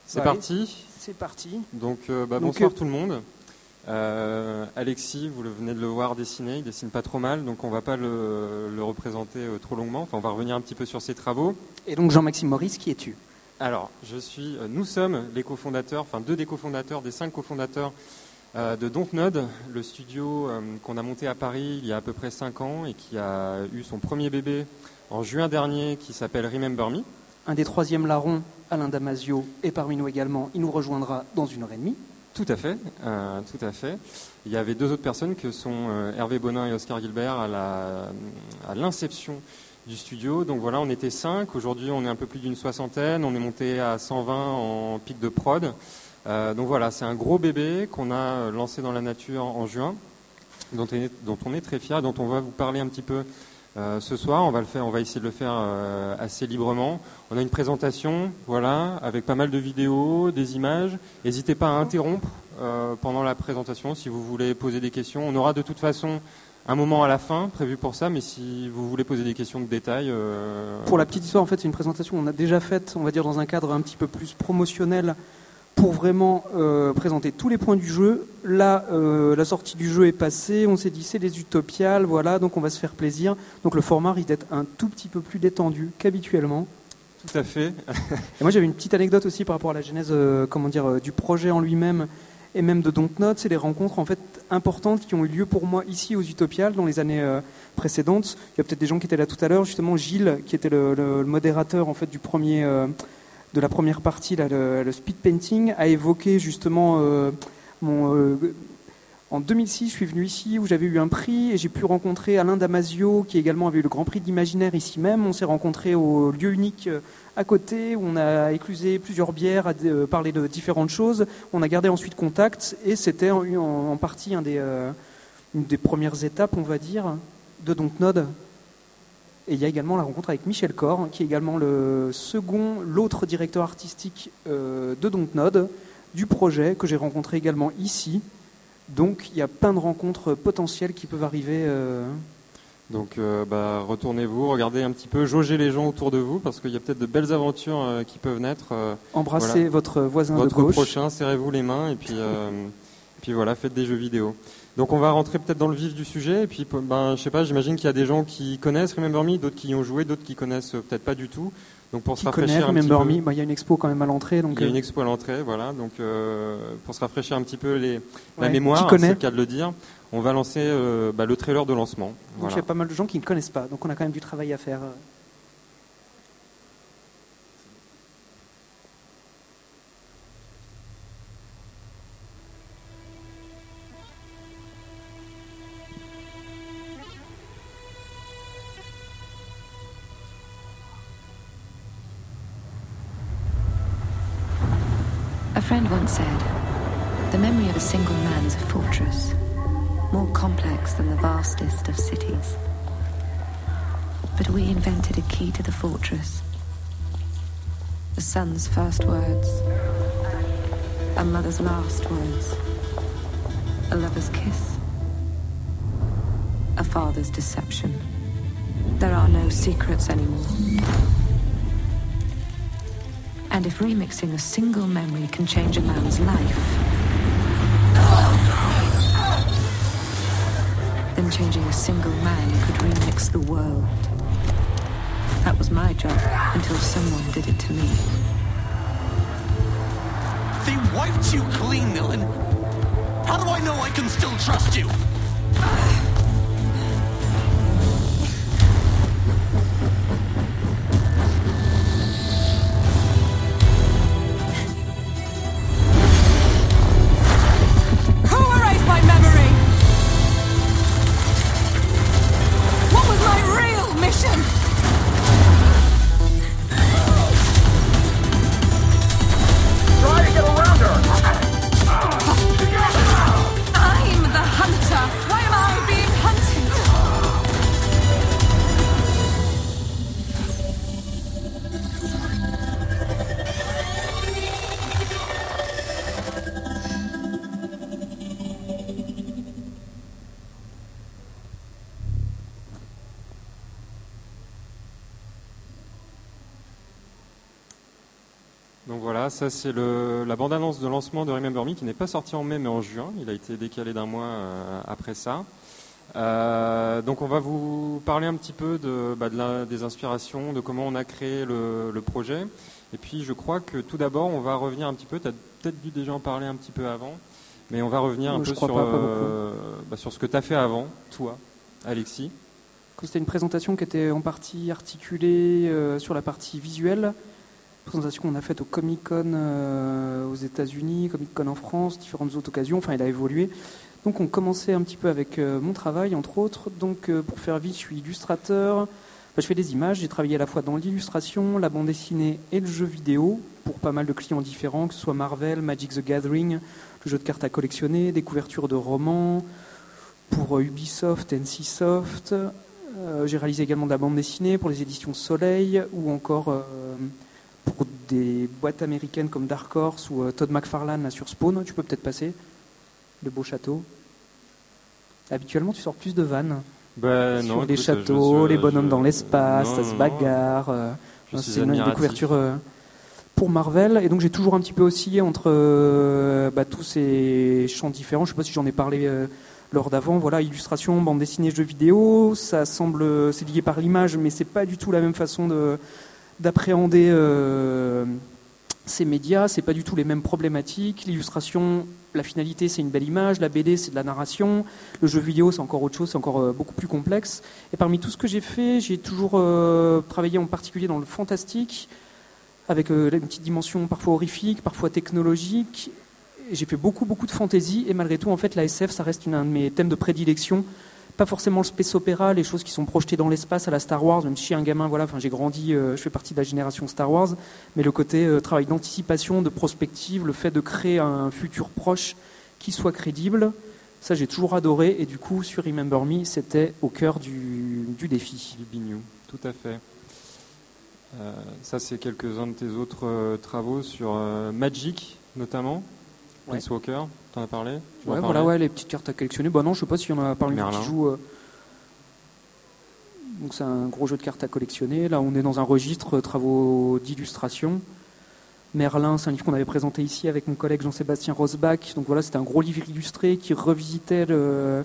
C'est parti. C'est parti. Donc, bonsoir tout le monde. Alexis, vous venez de le voir dessiner, il dessine pas trop mal, donc on va pas le représenter trop longuement. Enfin, on va revenir un petit peu sur ses travaux. Et donc Jean-Maxime Maurice, qui es-tu ? Alors, nous sommes les cofondateurs, enfin 2 des cofondateurs, des 5 cofondateurs de Dontnod, le studio qu'on a monté à Paris il y a à peu près 5 ans et qui a eu son premier bébé en juin dernier, qui s'appelle Remember Me. Un des 3e larrons, Alain Damasio, est parmi nous également. Il nous rejoindra dans 1h30. Tout à fait, tout à fait. Il y avait 2 autres personnes que sont Hervé Bonin et Oscar Gilbert à l'inception du studio. Donc voilà, on était 5. Aujourd'hui, on est un peu plus d'une 60aine. On est monté à 120 en pic de prod. Donc voilà, c'est un gros bébé qu'on a lancé dans la nature en juin, dont on est très fiers, dont on va vous parler un petit peu ce soir. On va essayer de le faire assez librement. On a une présentation, voilà, avec pas mal de vidéos, des images. N'hésitez pas à interrompre pendant la présentation si vous voulez poser des questions. On aura de toute façon un moment à la fin prévu pour ça, mais si vous voulez poser des questions de détail... Pour la petite histoire, en fait, c'est une présentation qu'on a déjà faite, on va dire, dans un cadre un petit peu plus promotionnel, pour vraiment présenter tous les points du jeu. Là, la sortie du jeu est passée, on s'est dit c'est les utopiales, voilà, donc on va se faire plaisir. Donc le format risque d'être un tout petit peu plus détendu qu'habituellement. Tout à fait. Et moi j'avais une petite anecdote aussi par rapport à la genèse du projet en lui-même et même de Dontnod. C'est les rencontres en fait importantes qui ont eu lieu pour moi ici aux Utopiales dans les années précédentes. Il y a peut-être des gens qui étaient là tout à l'heure, justement Gilles qui était le modérateur en fait du premier... de la première partie, là, le speed painting, a évoqué justement en 2006, je suis venu ici où j'avais eu un prix et j'ai pu rencontrer Alain Damasio qui également avait eu le Grand Prix d'Imaginaire ici même. On s'est rencontrés au lieu unique à côté où on a éclusé plusieurs bières, parlé de différentes choses. On a gardé ensuite contact et c'était en partie une des premières étapes, on va dire, de Dontnod. Et il y a également la rencontre avec Michel Cor, qui est également l'autre directeur artistique de Dontnod, du projet, que j'ai rencontré également ici. Donc il y a plein de rencontres potentielles qui peuvent arriver. Donc retournez-vous, regardez un petit peu, jaugez les gens autour de vous, parce qu'il y a peut-être de belles aventures qui peuvent naître. Embrassez votre voisin de gauche. Votre prochain, serrez-vous les mains, et puis voilà, faites des jeux vidéo. Donc on va rentrer peut-être dans le vif du sujet, et puis je sais pas, j'imagine qu'il y a des gens qui connaissent Remember Me, d'autres qui y ont joué, d'autres qui connaissent peut-être pas du tout. Donc pour se rafraîchir un petit peu... Remember Me, il y a une expo quand même à l'entrée. Donc il y a une expo à l'entrée, voilà. Donc pour se rafraîchir un petit peu la mémoire, c'est le cas de le dire, on va lancer le trailer de lancement. Donc il y a pas mal de gens qui ne connaissent pas, donc on a quand même du travail à faire. A friend once said, the memory of a single man is a fortress, more complex than the vastest of cities. But we invented a key to the fortress. A son's first words, a mother's last words, a lover's kiss, a father's deception. There are no secrets anymore. And if remixing a single memory can change a man's life, then changing a single man could remix the world. That was my job until someone did it to me. They wiped you clean, Nilin. How do I know I can still trust you? I'm the hunter. voilà, ça c'est la bande-annonce de lancement de Remember Me qui n'est pas sorti en mai mais en juin. Il a été décalé d'un mois après ça. Donc on va vous parler un petit peu des inspirations, de comment on a créé le projet. Et puis je crois que tout d'abord on va revenir un petit peu, tu as peut-être dû déjà en parler un petit peu avant, mais on va revenir un peu sur ce que tu as fait avant, toi, Alexis. C'était une présentation qui était en partie articulée sur la partie visuelle. Présentation qu'on a faite au Comic-Con aux États-Unis, Comic-Con en France, différentes autres occasions. Enfin, il a évolué. Donc, on commençait un petit peu avec mon travail, entre autres. Donc, pour faire vite, je suis illustrateur. Je fais des images. J'ai travaillé à la fois dans l'illustration, la bande dessinée et le jeu vidéo pour pas mal de clients différents, que ce soit Marvel, Magic the Gathering, le jeu de cartes à collectionner, des couvertures de romans pour Ubisoft, NCSoft. J'ai réalisé également de la bande dessinée pour les éditions Soleil ou encore pour des boîtes américaines comme Dark Horse ou Todd McFarlane là, sur Spawn. Tu peux peut-être passer. Le beau château. Habituellement, tu sors plus de vannes. Sur les châteaux, les bonhommes dans l'espace, ça se bagarre. C'est une des couvertures pour Marvel. Et donc, j'ai toujours un petit peu oscillé entre tous ces champs différents. Je ne sais pas si j'en ai parlé lors d'avant. Voilà, illustration, bande dessinée, jeux vidéo. Ça semble, c'est lié par l'image, mais c'est pas du tout la même façon d'appréhender ces médias. C'est pas du tout les mêmes problématiques. L'illustration, la finalité, c'est une belle image. La BD, c'est de la narration. Le jeu vidéo, c'est encore autre chose. C'est encore beaucoup plus complexe. Et parmi tout ce que j'ai fait, j'ai toujours travaillé en particulier dans le fantastique, avec une petite dimension parfois horrifique, parfois technologique. J'ai fait beaucoup de fantaisie. Et malgré tout, en fait, la SF, ça reste un de mes thèmes de prédilection. Pas forcément le space opéra, les choses qui sont projetées dans l'espace à la Star Wars, même si je suis un gamin, voilà, j'ai grandi, je fais partie de la génération Star Wars, mais le côté travail d'anticipation, de prospective, le fait de créer un futur proche qui soit crédible, ça j'ai toujours adoré, et du coup sur Remember Me, c'était au cœur du défi. Du bignou, tout à fait. Ça c'est quelques-uns de tes autres travaux sur Magic notamment. Ice Walker, t'en as parlé? Ouais, les petites cartes à collectionner. Non, je sais pas s'il y en a parmi vous qui jouent. Donc c'est un gros jeu de cartes à collectionner. Là, on est dans un registre travaux d'illustration. Merlin, c'est un livre qu'on avait présenté ici avec mon collègue Jean-Sébastien Rosbach. Donc voilà, c'était un gros livre illustré qui revisitait le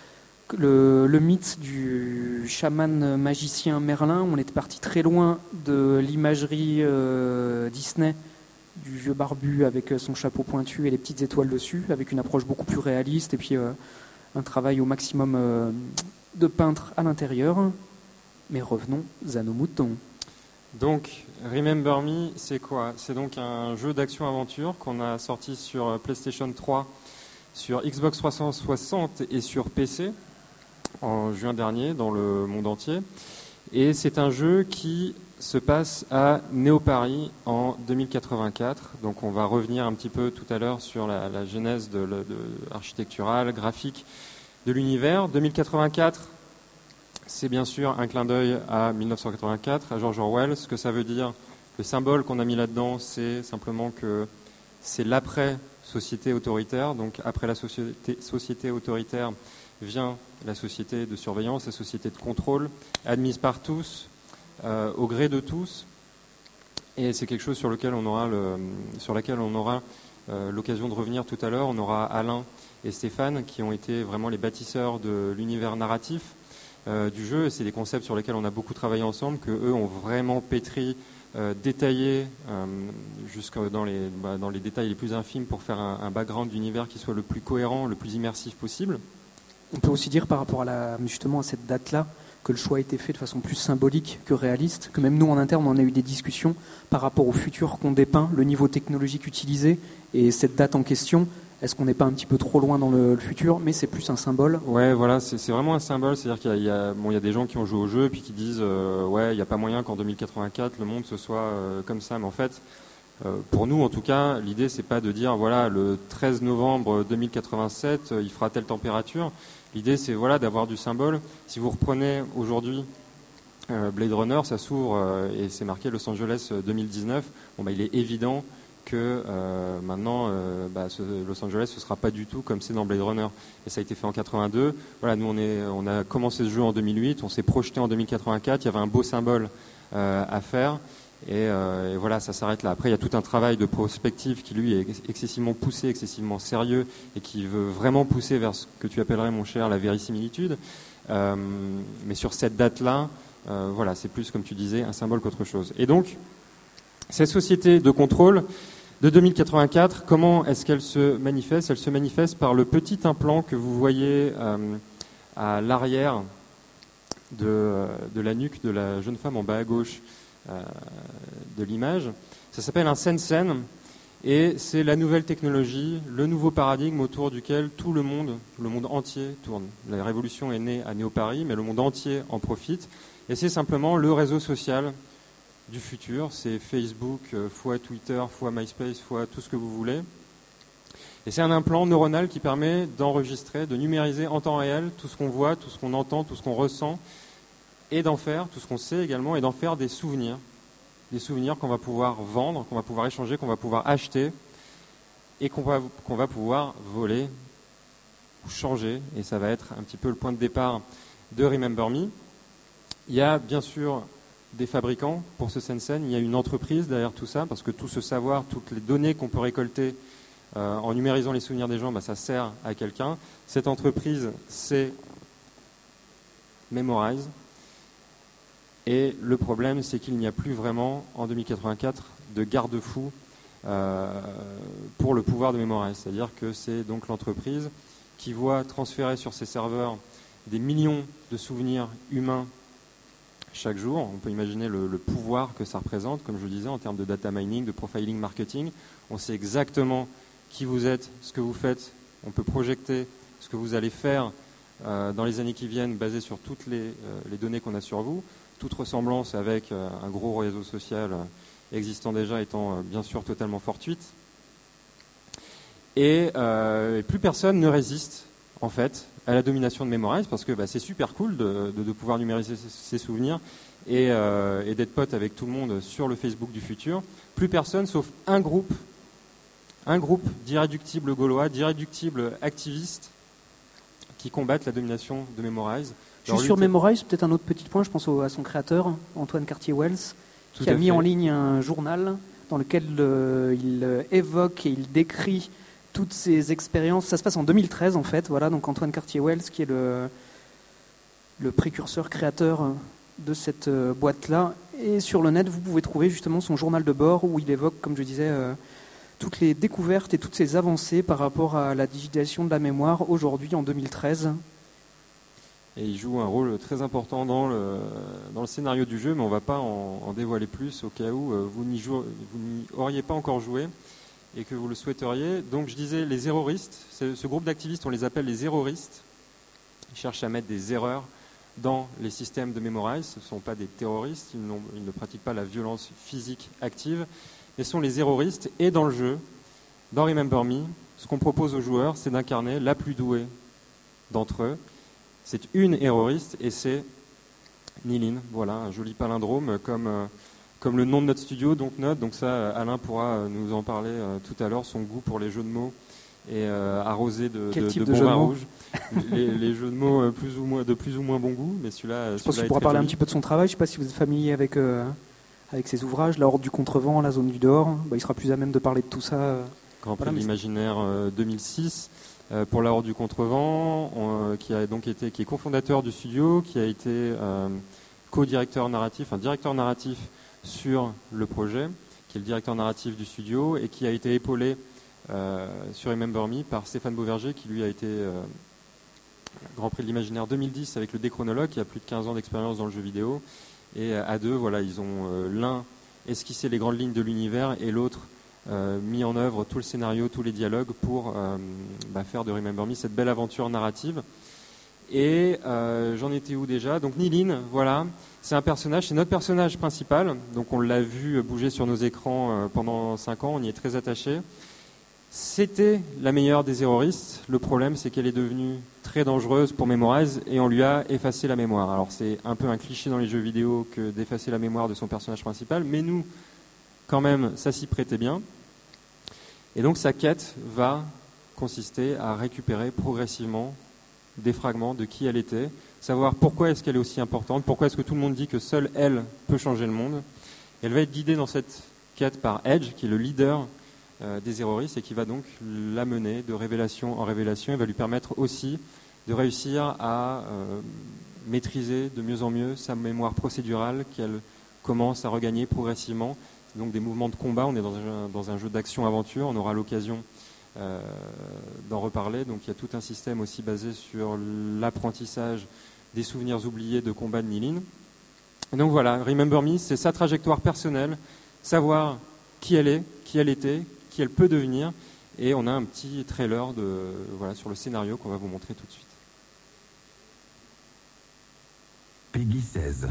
mythe du chaman magicien Merlin. On était parti très loin de l'imagerie Disney, du vieux barbu avec son chapeau pointu et les petites étoiles dessus, avec une approche beaucoup plus réaliste et puis un travail au maximum de peintre à l'intérieur. Mais revenons à nos moutons. Donc, Remember Me, c'est quoi? C'est donc un jeu d'action-aventure qu'on a sorti sur PlayStation 3, sur Xbox 360 et sur PC en juin dernier dans le monde entier. Et c'est un jeu qui se passe à Néo-Paris en 2084. Donc on va revenir un petit peu tout à l'heure sur la genèse architecturale, graphique de l'univers. 2084, c'est bien sûr un clin d'œil à 1984, à George Orwell. Ce que ça veut dire, le symbole qu'on a mis là-dedans, c'est simplement que c'est l'après-société autoritaire. Donc après la société autoritaire vient la société de surveillance, la société de contrôle, admise par tous, au gré de tous, et c'est quelque chose sur laquelle on aura l'occasion de revenir tout à l'heure. On aura Alain et Stéphane qui ont été vraiment les bâtisseurs de l'univers narratif du jeu, et c'est des concepts sur lesquels on a beaucoup travaillé ensemble, que eux ont vraiment pétri, détaillé jusque dans les détails les plus infimes pour faire un background d'univers qui soit le plus cohérent, le plus immersif possible. On peut aussi dire par rapport justement à cette date-là, que le choix a été fait de façon plus symbolique que réaliste, que même nous en interne on a eu des discussions par rapport au futur qu'on dépeint, le niveau technologique utilisé et cette date en question. Est-ce qu'on n'est pas un petit peu trop loin dans le futur? Mais c'est plus un symbole. Ouais, voilà, c'est vraiment un symbole. C'est-à-dire qu'il y a des gens qui ont joué au jeu et puis qui disent ouais, il n'y a pas moyen qu'en 2084 le monde se soit comme ça. Mais en fait, pour nous en tout cas, l'idée c'est pas de dire voilà, le 13 novembre 2087 il fera telle température. L'idée, c'est d'avoir du symbole. Si vous reprenez aujourd'hui Blade Runner, ça s'ouvre et c'est marqué Los Angeles 2019. Il est évident que maintenant, Los Angeles, ce ne sera pas du tout comme c'est dans Blade Runner. Et ça a été fait en 82. Voilà, nous, on a commencé ce jeu en 2008, on s'est projeté en 2084. Il y avait un beau symbole à faire. Et voilà, ça s'arrête là. Après, il y a tout un travail de prospective qui, lui, est excessivement poussé, excessivement sérieux, et qui veut vraiment pousser vers ce que tu appellerais, mon cher, la vérisimilitude. Mais sur cette date-là, voilà, c'est plus, comme tu disais, un symbole qu'autre chose. Et donc, cette société de contrôle de 2084, comment est-ce qu'elle se manifeste ? Elle se manifeste par le petit implant que vous voyez à l'arrière de la nuque de la jeune femme en bas à gauche de l'image. Ça s'appelle un Sensen, et c'est la nouvelle technologie, le nouveau paradigme autour duquel tout le monde entier tourne. La révolution est née à Néo-Paris, mais le monde entier en profite, et c'est simplement le réseau social du futur. C'est Facebook fois Twitter fois MySpace fois tout ce que vous voulez, et c'est un implant neuronal qui permet d'enregistrer, de numériser en temps réel tout ce qu'on voit, tout ce qu'on entend, tout ce qu'on ressent, et d'en faire, tout ce qu'on sait également, et d'en faire des souvenirs qu'on va pouvoir vendre, qu'on va pouvoir échanger, qu'on va pouvoir acheter, et qu'on va pouvoir voler ou changer, et ça va être un petit peu le point de départ de Remember Me. Il y a bien sûr des fabricants pour ce Sensen, il y a une entreprise derrière tout ça, parce que tout ce savoir, toutes les données qu'on peut récolter en numérisant les souvenirs des gens, ça sert à quelqu'un. Cette entreprise, c'est Memorize. Et le problème, c'est qu'il n'y a plus vraiment, en 2084, de garde-fou pour le pouvoir de Memorize. C'est-à-dire que c'est donc l'entreprise qui voit transférer sur ses serveurs des millions de souvenirs humains chaque jour. On peut imaginer le pouvoir que ça représente, comme je le disais, en termes de data mining, de profiling marketing. On sait exactement qui vous êtes, ce que vous faites. On peut projeter ce que vous allez faire dans les années qui viennent, basé sur toutes les données qu'on a sur vous. Toute ressemblance avec un gros réseau social existant déjà étant bien sûr totalement fortuite. Et plus personne ne résiste en fait à la domination de Memorize, parce que c'est super cool de pouvoir numériser ses souvenirs et d'être pote avec tout le monde sur le Facebook du futur. Plus personne, sauf un groupe d'irréductibles gaulois, d'irréductibles activistes qui combattent la domination de Memorize. Juste sur Memorize, peut-être un autre petit point, je pense à son créateur, Antoine Cartier-Wells, qui a mis en ligne un journal dans lequel il évoque et il décrit toutes ses expériences. Ça se passe en 2013 en fait, voilà, donc Antoine Cartier-Wells qui est le précurseur créateur de cette boîte-là. Et sur le net, vous pouvez trouver justement son journal de bord où il évoque, comme je disais, toutes les découvertes et toutes ses avancées par rapport à la digitalisation de la mémoire aujourd'hui en 2013. Et il joue un rôle très important dans le scénario du jeu, mais on ne va pas en dévoiler plus au cas où vous n'y auriez pas encore joué et que vous le souhaiteriez. Donc je disais les erroristes, ce groupe d'activistes, on les appelle les erroristes. Ils cherchent à mettre des erreurs dans les systèmes de Memorize. Ce ne sont pas des terroristes, ils ne pratiquent pas la violence physique active, mais sont les erroristes. Et dans le jeu, dans Remember Me, ce qu'on propose aux joueurs, c'est d'incarner la plus douée d'entre eux. C'est une erroriste et c'est Nilin. Voilà, un joli palindrome comme le nom de notre studio, donc Note. Donc ça, Alain pourra nous en parler tout à l'heure. Son goût pour les jeux de mots et arrosé de bon vin rouge. les jeux de mots de plus ou moins bon goût, mais celui-là. Je pense qu'il pourra parler un petit peu de son travail. Je ne sais pas si vous êtes familier avec ses ouvrages, La Horde du Contrevent, La Zone du Dehors. Il sera plus à même de parler de tout ça. Grand Prix de l'Imaginaire 2006. Pour La Horde du Contrevent, qui est cofondateur du studio, qui a été co-directeur narratif, directeur narratif sur le projet, qui est le directeur narratif du studio, et qui a été épaulé sur Remember Me par Stéphane Beauverger, qui lui a été Grand Prix de l'Imaginaire 2010 avec le Déchronologue, qui a plus de 15 ans d'expérience dans le jeu vidéo. Et à deux, voilà, ils ont l'un esquissé les grandes lignes de l'univers et l'autre mis en œuvre tout le scénario, tous les dialogues pour faire de Remember Me cette belle aventure narrative. Et j'en étais où déjà ? Donc Nilin, voilà, c'est un personnage, c'est notre personnage principal. Donc on l'a vu bouger sur nos écrans pendant 5 ans, on y est très attaché. C'était la meilleure des erroristes. Le problème, c'est qu'elle est devenue très dangereuse pour Memorize et on lui a effacé la mémoire. Alors c'est un peu un cliché dans les jeux vidéo que d'effacer la mémoire de son personnage principal, mais nous, quand même, ça s'y prêtait bien. Et donc sa quête va consister à récupérer progressivement des fragments de qui elle était, savoir pourquoi est-ce qu'elle est aussi importante, pourquoi est-ce que tout le monde dit que seule elle peut changer le monde, Et elle va être guidée dans cette quête par Edge, qui est le leader des Erroris, et qui va donc l'amener de révélation en révélation, et va lui permettre aussi de réussir à maîtriser de mieux en mieux sa mémoire procédurale qu'elle commence à regagner progressivement. Donc des mouvements de combat, on est dans un jeu d'action-aventure, on aura l'occasion d'en reparler. Donc il y a tout un système aussi basé sur l'apprentissage des souvenirs oubliés de combat de Nilin. Et donc voilà, Remember Me, c'est sa trajectoire personnelle, savoir qui elle est, qui elle était, qui elle peut devenir. Et on a un petit trailer sur le scénario qu'on va vous montrer tout de suite. Peggy 16.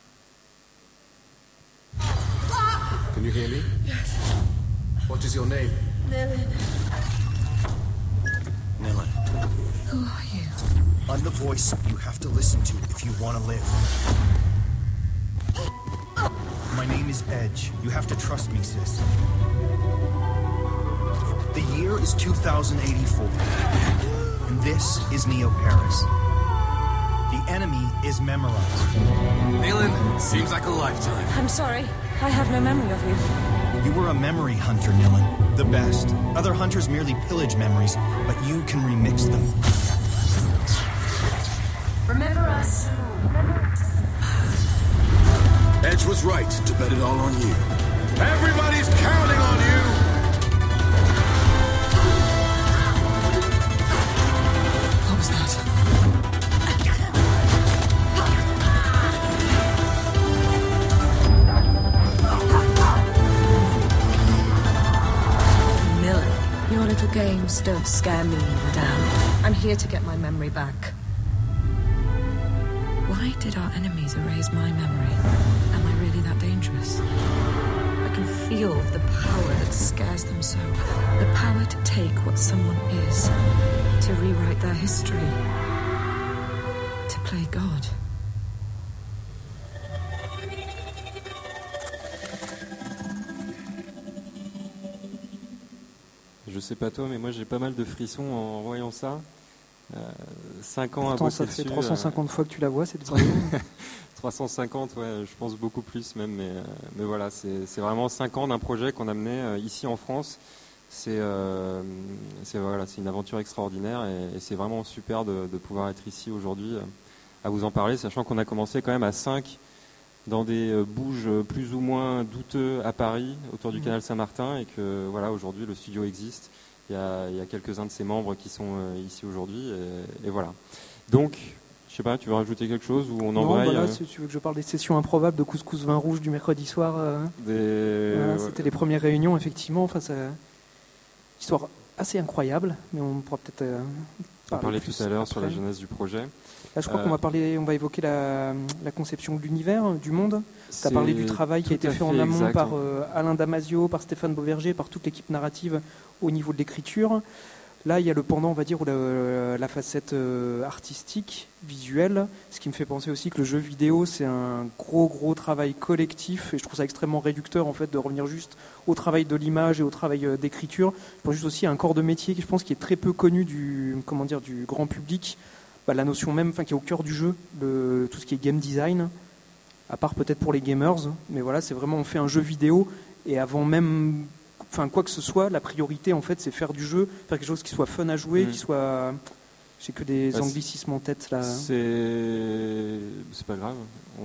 Can you hear me? Yes. What is your name? Nilin. Nilin. Who are you? I'm the voice you have to listen to if you want to live. My name is Edge. You have to trust me, sis. The year is 2084. And this is Neo Paris. The enemy is memorized. Nilin, seems like a lifetime. I'm sorry. I have no memory of you. You were a memory hunter, Nilin. The best. Other hunters merely pillage memories, but you can remix them. Remember us. Edge was right to bet it all on you. Everybody's counting on you! What was that? Nilin, your little games don't scare me, madame. I'm here to get my memory back. Why did our enemies erase my memory? Am I really that dangerous? I can feel the power that scares them so. The power to take what someone is, to rewrite their history, to play God. Je sais pas toi, mais moi j'ai pas mal de frissons en voyant ça. 5 ans à bosser ça dessus. fait 350 fois que tu la vois, cette vidéo. 350, ouais, je pense beaucoup plus même, mais voilà, c'est vraiment 5 ans d'un projet qu'on a mené ici en France. C'est une aventure extraordinaire et c'est vraiment super de pouvoir être ici aujourd'hui à vous en parler, sachant qu'on a commencé quand même à 5 dans des bouges plus ou moins douteux à Paris, autour du canal Saint-Martin, et que voilà, aujourd'hui le studio existe. Il y a quelques-uns de ses membres qui sont ici aujourd'hui, et voilà. Donc, je sais pas, tu veux rajouter quelque chose ou on embraye? Non, si tu veux que je parle des sessions improbables de couscous vin rouge du mercredi soir. Voilà, c'était les premières réunions, effectivement. Enfin, c'est une histoire assez incroyable, mais on pourra peut-être parler tout à l'heure sur la jeunesse du projet. Là, je crois qu'on va évoquer la conception de l'univers, du monde. Tu as parlé du travail qui a été fait en amont par Alain Damasio, par Stéphane Beauverger, par toute l'équipe narrative au niveau de l'écriture. Là, il y a le pendant, on va dire, ou la facette artistique, visuelle, ce qui me fait penser aussi que le jeu vidéo, c'est un gros travail collectif, et je trouve ça extrêmement réducteur, en fait, de revenir juste au travail de l'image et au travail d'écriture. Je pense juste aussi à un corps de métier qui, je pense, qui est très peu connu du grand public. La notion même, qui est au cœur du jeu, de tout ce qui est game design, à part peut-être pour les gamers, mais voilà, c'est vraiment, on fait un jeu vidéo, et avant même, quoi que ce soit, la priorité, en fait, c'est faire du jeu, faire quelque chose qui soit fun à jouer, qui soit... J'ai que des anglicismes en tête, là. C'est pas grave.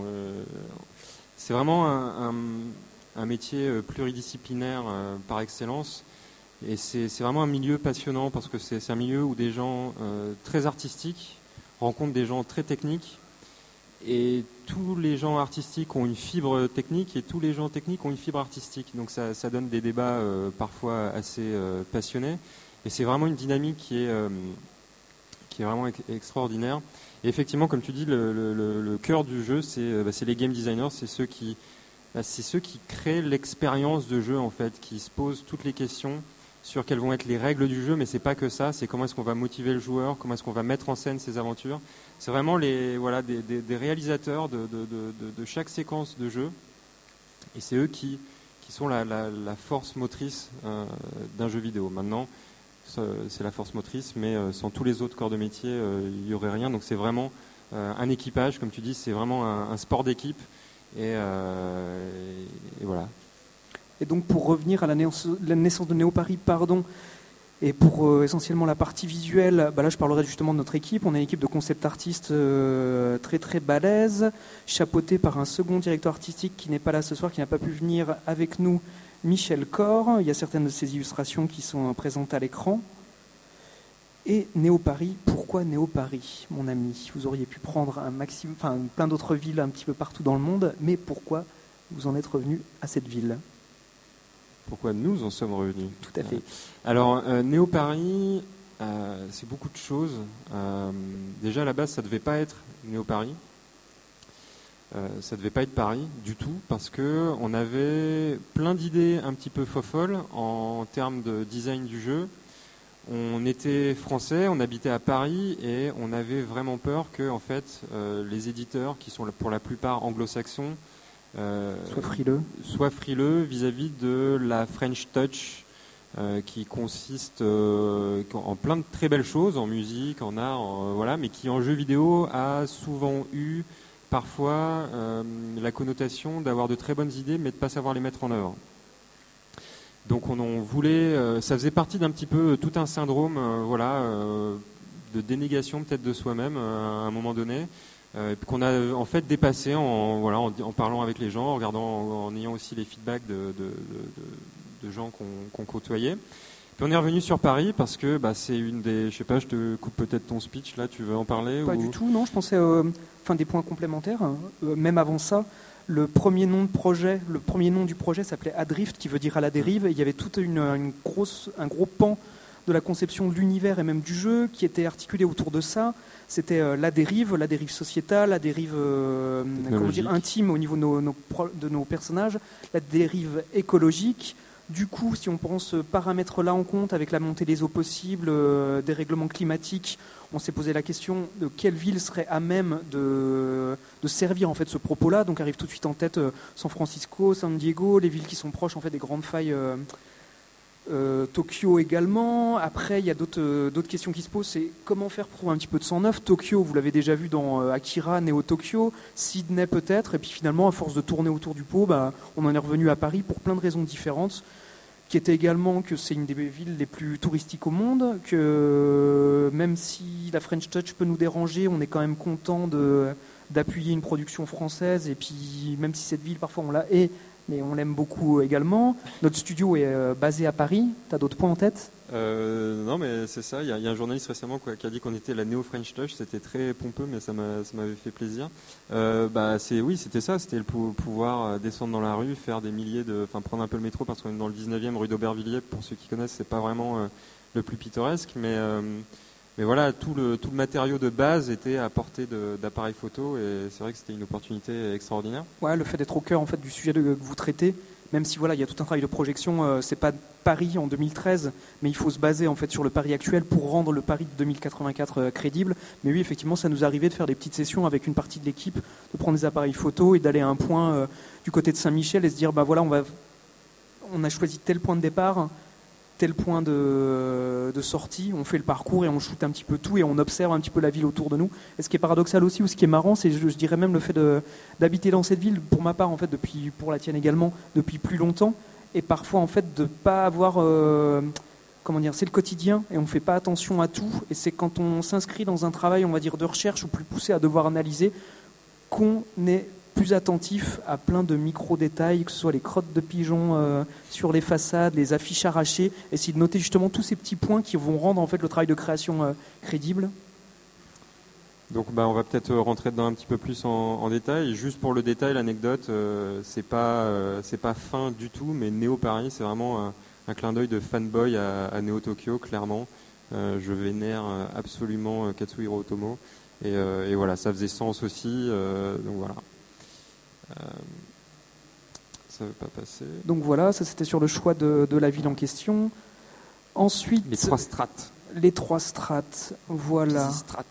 C'est vraiment un métier pluridisciplinaire par excellence, et c'est vraiment un milieu passionnant, parce que c'est un milieu où des gens très artistiques rencontrent des gens très techniques, et tous les gens artistiques ont une fibre technique et tous les gens techniques ont une fibre artistique. Donc ça donne des débats parfois assez passionnés, et c'est vraiment une dynamique qui est vraiment extraordinaire. Et effectivement, comme tu dis, le cœur du jeu, c'est les game designers, c'est ceux qui créent l'expérience de jeu, en fait, qui se posent toutes les questions sur quelles vont être les règles du jeu, mais c'est pas que ça, c'est comment est-ce qu'on va motiver le joueur, comment est-ce qu'on va mettre en scène ces aventures. C'est vraiment des réalisateurs de chaque séquence de jeu, et c'est eux qui sont la force motrice d'un jeu vidéo. Maintenant, c'est la force motrice, mais sans tous les autres corps de métier, il n'y aurait rien. Donc c'est vraiment un équipage, comme tu dis, c'est vraiment un sport d'équipe. Et voilà. Et donc pour revenir à la naissance de Néo-Paris, et pour essentiellement la partie visuelle, là je parlerai justement de notre équipe. On a une équipe de concept artistes très très balèze, chapeautée par un second directeur artistique qui n'est pas là ce soir, qui n'a pas pu venir avec nous, Michel Cor. Il y a certaines de ces illustrations qui sont présentes à l'écran. Et Néo-Paris, pourquoi Néo-Paris, mon ami? Vous auriez pu prendre plein d'autres villes un petit peu partout dans le monde, mais pourquoi vous en êtes revenu à cette ville? Pourquoi nous en sommes revenus? Tout à fait. Alors, Néo-Paris, c'est beaucoup de choses. Déjà, à la base, ça ne devait pas être Néo-Paris. Ça ne devait pas être Paris du tout, parce qu'on avait plein d'idées un petit peu folles en termes de design du jeu. On était français, on habitait à Paris, et on avait vraiment peur que, en fait, les éditeurs, qui sont pour la plupart anglo-saxons, soit frileux vis-à-vis de la French Touch, qui consiste en plein de très belles choses, en musique, en art, voilà, mais qui en jeu vidéo a souvent eu parfois la connotation d'avoir de très bonnes idées mais de ne pas savoir les mettre en œuvre. Donc on voulait, ça faisait partie d'un petit peu tout un syndrome de dénégation peut-être de soi-même à un moment donné, qu'on a en fait dépassé en parlant avec les gens, en regardant, en ayant aussi les feedbacks de gens qu'on côtoyait. Puis on est revenu sur Paris parce que c'est une des, je sais pas, je te coupe peut-être ton speech là, tu veux en parler? Pas du tout, non, je pensais des points complémentaires, même avant ça. Le premier nom du projet s'appelait Adrift, qui veut dire à la dérive, et il y avait tout un gros pan de la conception de l'univers et même du jeu qui était articulé autour de ça. C'était la dérive sociétale, la dérive intime au niveau de nos personnages, la dérive écologique. Du coup, si on prend ce paramètre-là en compte, avec la montée des eaux possibles, des règlements climatiques, on s'est posé la question de quelle ville serait à même de servir en fait ce propos-là. Donc arrive tout de suite en tête San Francisco, San Diego, les villes qui sont proches en fait des grandes failles. Tokyo également. Après, il y a d'autres questions qui se posent. C'est comment faire pour trouver un petit peu de sang neuf. Tokyo, vous l'avez déjà vu dans Akira, Neo Tokyo. Sydney peut-être. Et puis finalement, à force de tourner autour du pot, on en est revenu à Paris pour plein de raisons différentes. Qui était également que c'est une des villes les plus touristiques au monde. Que même si la French Touch peut nous déranger, on est quand même content d'appuyer une production française. Et puis même si cette ville, parfois on la hait, mais on l'aime beaucoup également. Notre studio est basé à Paris. Tu as d'autres points en tête? Non, mais c'est ça. Il y a un journaliste récemment qui a dit qu'on était la Neo French Touch. C'était très pompeux, mais ça m'avait fait plaisir. C'était ça. C'était le pouvoir descendre dans la rue, faire des milliers prendre un peu le métro, parce qu'on est dans le 19e rue d'Aubervilliers. Pour ceux qui connaissent, c'est pas vraiment le plus pittoresque, mais voilà, tout le matériau de base était à portée d'appareils photo, et c'est vrai que c'était une opportunité extraordinaire. Ouais, le fait d'être au cœur en fait du sujet que vous traitez, même si il y a tout un travail de projection, c'est pas Paris en 2013, mais il faut se baser en fait sur le Paris actuel pour rendre le Paris de 2084 crédible. Mais oui, effectivement, ça nous arrivait de faire des petites sessions avec une partie de l'équipe, de prendre des appareils photo et d'aller à un point du côté de Saint-Michel et se dire on a choisi tel point de départ, tel point de sortie, on fait le parcours et on shoot un petit peu tout et on observe un petit peu la ville autour de nous. Et ce qui est paradoxal aussi, ou ce qui est marrant, c'est je dirais même le fait d'habiter dans cette ville, pour ma part en fait, pour la tienne également, depuis plus longtemps, et parfois en fait de pas avoir c'est le quotidien et on fait pas attention à tout, et c'est quand on s'inscrit dans un travail on va dire de recherche ou plus poussé à devoir analyser qu'on est plus attentif à plein de micro-détails, que ce soit les crottes de pigeons sur les façades, les affiches arrachées, essayer de noter justement tous ces petits points qui vont rendre en fait le travail de création crédible. Donc on va peut-être rentrer dedans un petit peu plus en détail. Juste pour le détail, l'anecdote, c'est pas fin du tout, mais Neo Paris, c'est vraiment un clin d'œil de fanboy à Neo Tokyo, clairement. Je vénère absolument Katsuhiro Otomo, et voilà, ça faisait sens aussi, donc voilà. Ça veut pas passer. Donc voilà, ça c'était sur le choix de la ville en question. Ensuite, les trois strates. Les trois strates, voilà.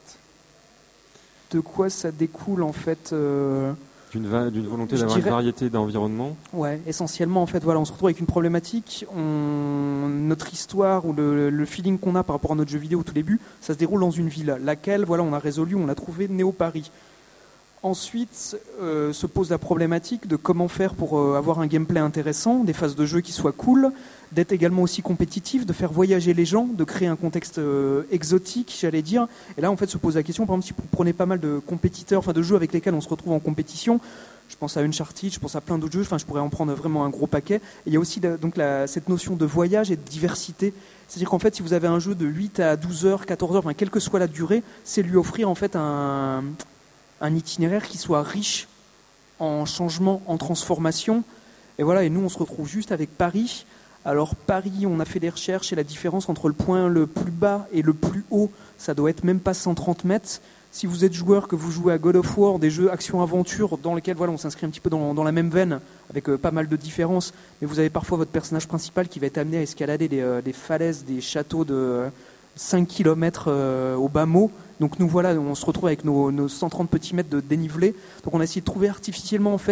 De quoi ça découle en fait d'une volonté d'avoir une variété d'environnements. Ouais, essentiellement en fait, on se retrouve avec une problématique. Notre histoire ou le feeling qu'on a par rapport à notre jeu vidéo au tout début, ça se déroule dans une ville, laquelle on a résolu, on a trouvé Néo Paris. Ensuite, se pose la problématique de comment faire pour avoir un gameplay intéressant, des phases de jeu qui soient cool, d'être également aussi compétitif, de faire voyager les gens, de créer un contexte exotique, j'allais dire. Et là, en fait, se pose la question, par exemple, si vous prenez pas mal de compétiteurs, enfin de jeux avec lesquels on se retrouve en compétition, je pense à Uncharted, je pense à plein d'autres jeux, enfin je pourrais en prendre vraiment un gros paquet. Et il y a aussi donc cette notion de voyage et de diversité. C'est-à-dire qu'en fait, si vous avez un jeu de 8 à 12 heures, 14 heures, enfin, quelle que soit la durée, c'est lui offrir en fait un itinéraire qui soit riche en changements, en transformations. Et voilà, et nous, on se retrouve juste avec Paris. Alors Paris, on a fait des recherches et la différence entre le point le plus bas et le plus haut, ça doit être même pas 130 mètres. Si vous êtes joueur, que vous jouez à God of War, des jeux action-aventure dans lesquels voilà, on s'inscrit un petit peu dans la même veine, avec pas mal de différences, mais vous avez parfois votre personnage principal qui va être amené à escalader des falaises, des châteaux de 5 km au bas mot. Donc nous voilà, on se retrouve avec nos 130 petits mètres de dénivelé. Donc on a essayé de trouver artificiellement en fait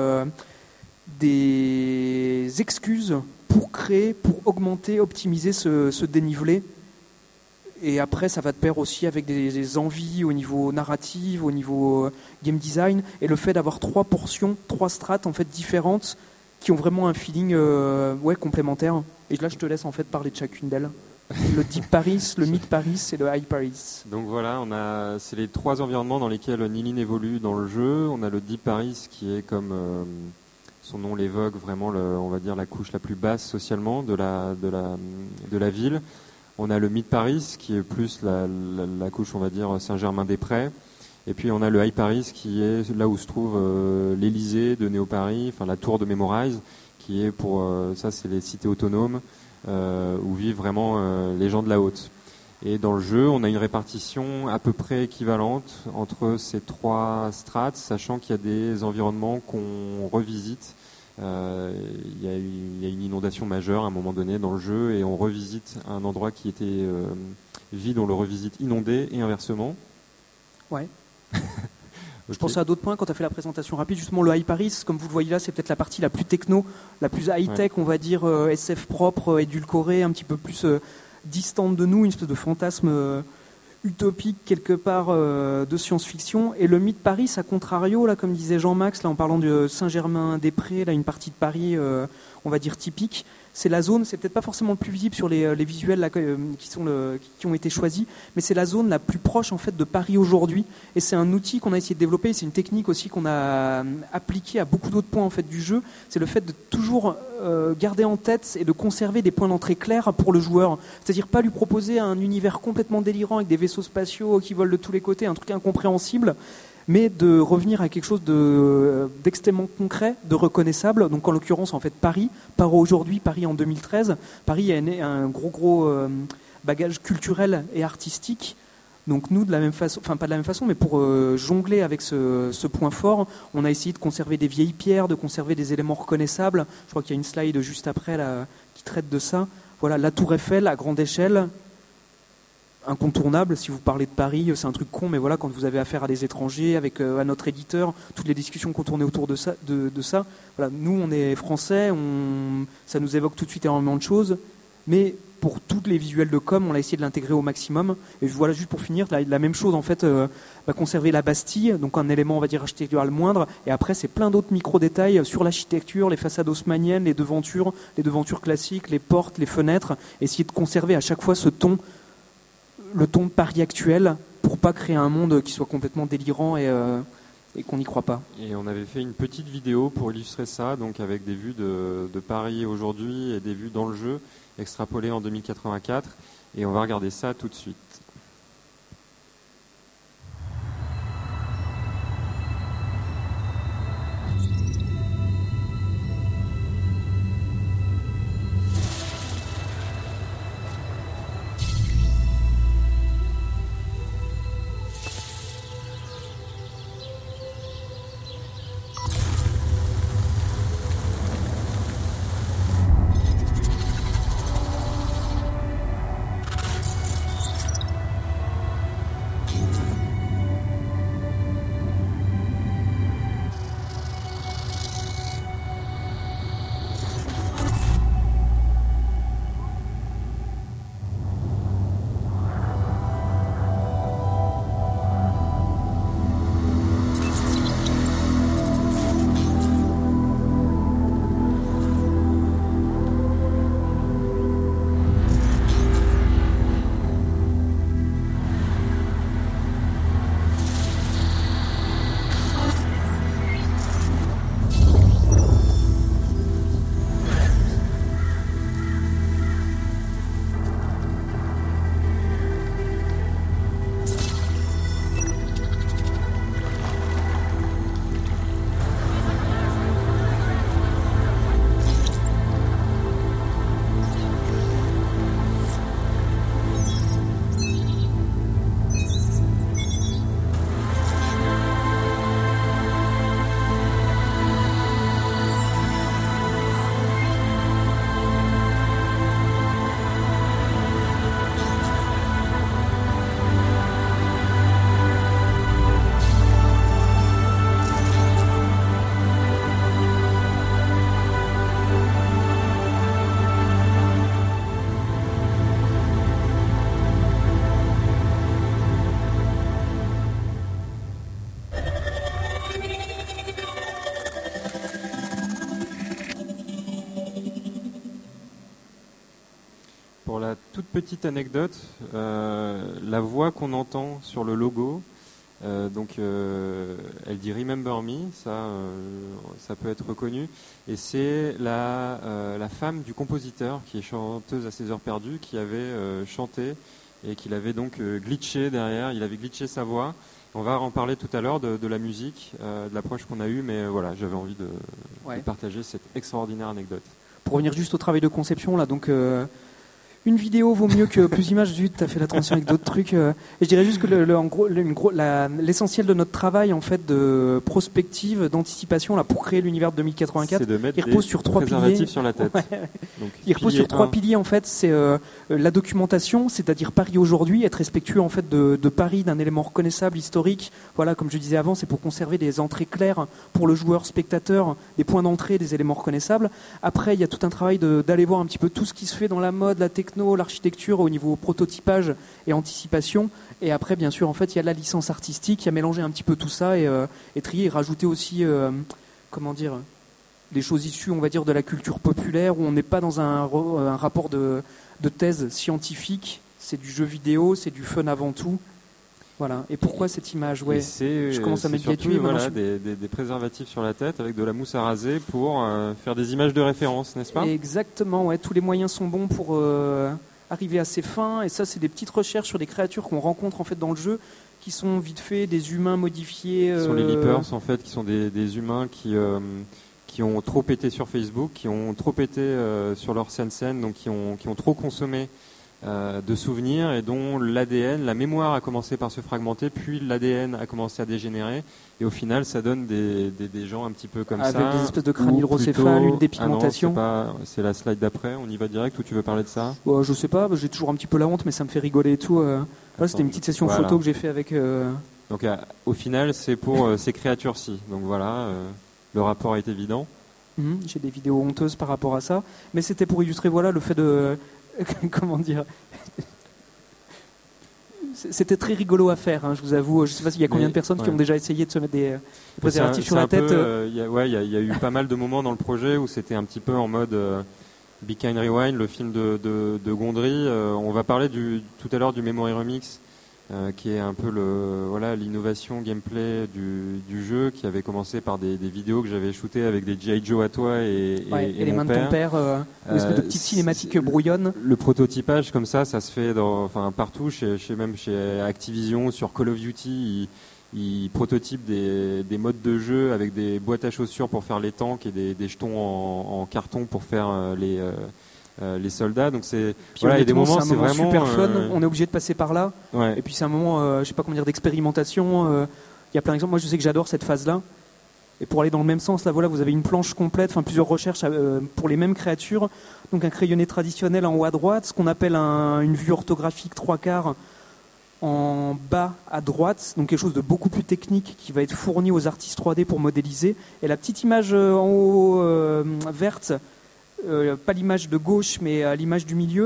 des excuses pour créer, pour augmenter, optimiser ce dénivelé. Et après, ça va de pair aussi avec des envies au niveau narratif, au niveau game design, et le fait d'avoir 3 portions, 3 strates en fait différentes, qui ont vraiment un feeling complémentaire. Et là, je te laisse en fait parler de chacune d'elles. Le Deep Paris, le Mid Paris et le High Paris. Donc voilà, c'est les 3 environnements dans lesquels Nilin évolue dans le jeu. On a le Deep Paris qui est comme son nom l'évoque, vraiment on va dire la couche la plus basse socialement de la ville. On a le Mid Paris qui est plus la couche, on va dire, Saint-Germain-des-Prés. Et puis on a le High Paris qui est là où se trouve l'Élysée de Néo-Paris, enfin la tour de Memorize, qui est pour ça, c'est les cités autonomes où vivent vraiment les gens de la haute. Et dans le jeu, on a une répartition à peu près équivalente entre ces 3 strates, sachant qu'il y a des environnements qu'on revisite. Il y a une inondation majeure à un moment donné dans le jeu et on revisite un endroit qui était vide, on le revisite inondé et inversement. Ouais. Je pensais à d'autres points quand tu as fait la présentation rapide. Justement, le High Paris, comme vous le voyez là, c'est peut-être la partie la plus techno, la plus high-tech, on va dire, SF propre, édulcorée, un petit peu plus distante de nous, une espèce de fantasme utopique quelque part de science-fiction. Et le Mid Paris, à contrario, là, comme disait Jean-Max, là, en parlant de Saint-Germain-des-Prés, là, une partie de Paris, on va dire typique. C'est la zone, c'est peut-être pas forcément le plus visible sur les visuels là, qui ont été choisis, mais c'est la zone la plus proche en fait de Paris aujourd'hui. Et c'est un outil qu'on a essayé de développer. C'est une technique aussi qu'on a appliquée à beaucoup d'autres points en fait du jeu. C'est le fait de toujours garder en tête et de conserver des points d'entrée clairs pour le joueur. C'est-à-dire pas lui proposer un univers complètement délirant avec des vaisseaux spatiaux qui volent de tous les côtés, un truc incompréhensible, mais de revenir à quelque chose d'extrêmement concret, de reconnaissable. Donc en l'occurrence, en fait, Paris aujourd'hui, Paris en 2013. Paris a un gros bagage culturel et artistique. Donc nous, de la même façon, enfin pas de la même façon, mais pour jongler avec ce point fort, on a essayé de conserver des vieilles pierres, de conserver des éléments reconnaissables. Je crois qu'il y a une slide juste après là, qui traite de ça. Voilà, la Tour Eiffel à grande échelle. Incontournable, si vous parlez de Paris, c'est un truc con, mais voilà, quand vous avez affaire à des étrangers, avec à notre éditeur, toutes les discussions qu'on tournait autour de ça, voilà, nous on est français, ça nous évoque tout de suite énormément de choses, mais pour tous les visuels de com, on a essayé de l'intégrer au maximum. Et voilà, juste pour finir, la même chose en fait, conserver la Bastille, donc un élément on va dire architectural moindre, et après c'est plein d'autres micro-détails sur l'architecture, les façades haussmanniennes, les devantures classiques, les portes, les fenêtres, essayer de conserver à chaque fois le ton de Paris actuel pour pas créer un monde qui soit complètement délirant et qu'on n'y croit pas. Et on avait fait une petite vidéo pour illustrer ça, donc avec des vues de Paris aujourd'hui et des vues dans le jeu, extrapolées en 2084, et on va regarder ça tout de suite. Pour la toute petite anecdote, la voix qu'on entend sur le logo, elle dit Remember Me, ça peut être reconnu, et c'est la femme du compositeur qui est chanteuse à ses heures perdues, qui avait chanté et qu'il avait donc glitché derrière, il avait glitché sa voix. On va en parler tout à l'heure de la musique, de l'approche qu'on a eue, mais voilà, j'avais envie de partager cette extraordinaire anecdote. Pour revenir juste au travail de conception, là, donc une vidéo vaut mieux que plus d'images. Tu as fait la transition avec d'autres trucs. Et je dirais juste que l'essentiel de notre travail en fait de prospective, d'anticipation là pour créer l'univers de 2084, c'est de mettre il repose sur 3 piliers. Sur la tête. Ouais. Donc, il repose sur 3 piliers en fait. C'est la documentation, c'est-à-dire Paris aujourd'hui, être respectueux en fait de Paris, d'un élément reconnaissable, historique. Voilà, comme je disais avant, c'est pour conserver des entrées claires pour le joueur spectateur, des points d'entrée, des éléments reconnaissables. Après, il y a tout un travail d'aller voir un petit peu tout ce qui se fait dans la mode, la technologie, l'architecture au niveau prototypage et anticipation, et après bien sûr en fait il y a la licence artistique qui a mélangé un petit peu tout ça et trié et rajouté aussi des choses issues on va dire de la culture populaire où on n'est pas dans un rapport de thèse scientifique, c'est du jeu vidéo, c'est du fun avant tout. Voilà. Et pourquoi cette image je commence à m'habituer. Voilà, des préservatifs sur la tête avec de la mousse à raser pour faire des images de référence, n'est-ce pas ? Exactement, ouais. Tous les moyens sont bons pour arriver à ces fins. Et ça, c'est des petites recherches sur des créatures qu'on rencontre en fait dans le jeu, qui sont vite fait des humains modifiés. Ce sont les leapers en fait, qui sont des humains qui ont trop pété sur Facebook, qui ont trop pété sur leur scène, donc qui ont trop consommé de souvenirs et dont l'ADN, la mémoire a commencé par se fragmenter, puis l'ADN a commencé à dégénérer et au final ça donne des gens un petit peu comme avec ça. Avec des espèces de crâne hydrocéphale, une dépigmentation. C'est la slide d'après, on y va direct ou tu veux parler de ça ? Je sais pas, j'ai toujours un petit peu la honte mais ça me fait rigoler et tout. C'était une petite session photo que j'ai fait avec... Donc au final c'est pour ces créatures-ci, donc voilà, le rapport est évident. J'ai des vidéos honteuses par rapport à ça, mais c'était pour illustrer le fait de... comment dire, c'était très rigolo à faire, je vous avoue. Je ne sais pas s'il y a combien de personnes qui ont déjà essayé de se mettre des préservatifs sur la tête. Il y a eu pas mal de moments dans le projet où c'était un petit peu en mode Be Kind Rewind, le film de Gondry. On va parler tout à l'heure du Memory Remix, qui est un peu l'innovation gameplay du jeu, qui avait commencé par des vidéos que j'avais shootées avec des G.I. Joe à toi et les mains de ton père, une espèce de petite cinématique brouillonne. Le prototypage comme ça se fait partout, chez Activision, sur Call of Duty, ils prototypent des modes de jeu avec des boîtes à chaussures pour faire les tanks et des jetons en carton pour faire les soldats. Donc il y a des moments, c'est vraiment super fun. On est obligé de passer par là. Ouais. Et puis c'est un moment, je sais pas comment dire, d'expérimentation. Il y a plein d'exemples. Moi, je sais que j'adore cette phase-là. Et pour aller dans le même sens, là, vous avez une planche complète, plusieurs recherches pour les mêmes créatures. Donc un crayonné traditionnel en haut à droite, ce qu'on appelle une vue orthographique 3/4 en bas à droite, donc quelque chose de beaucoup plus technique qui va être fourni aux artistes 3D pour modéliser. Et la petite image en haut verte, pas l'image de gauche mais l'image du milieu,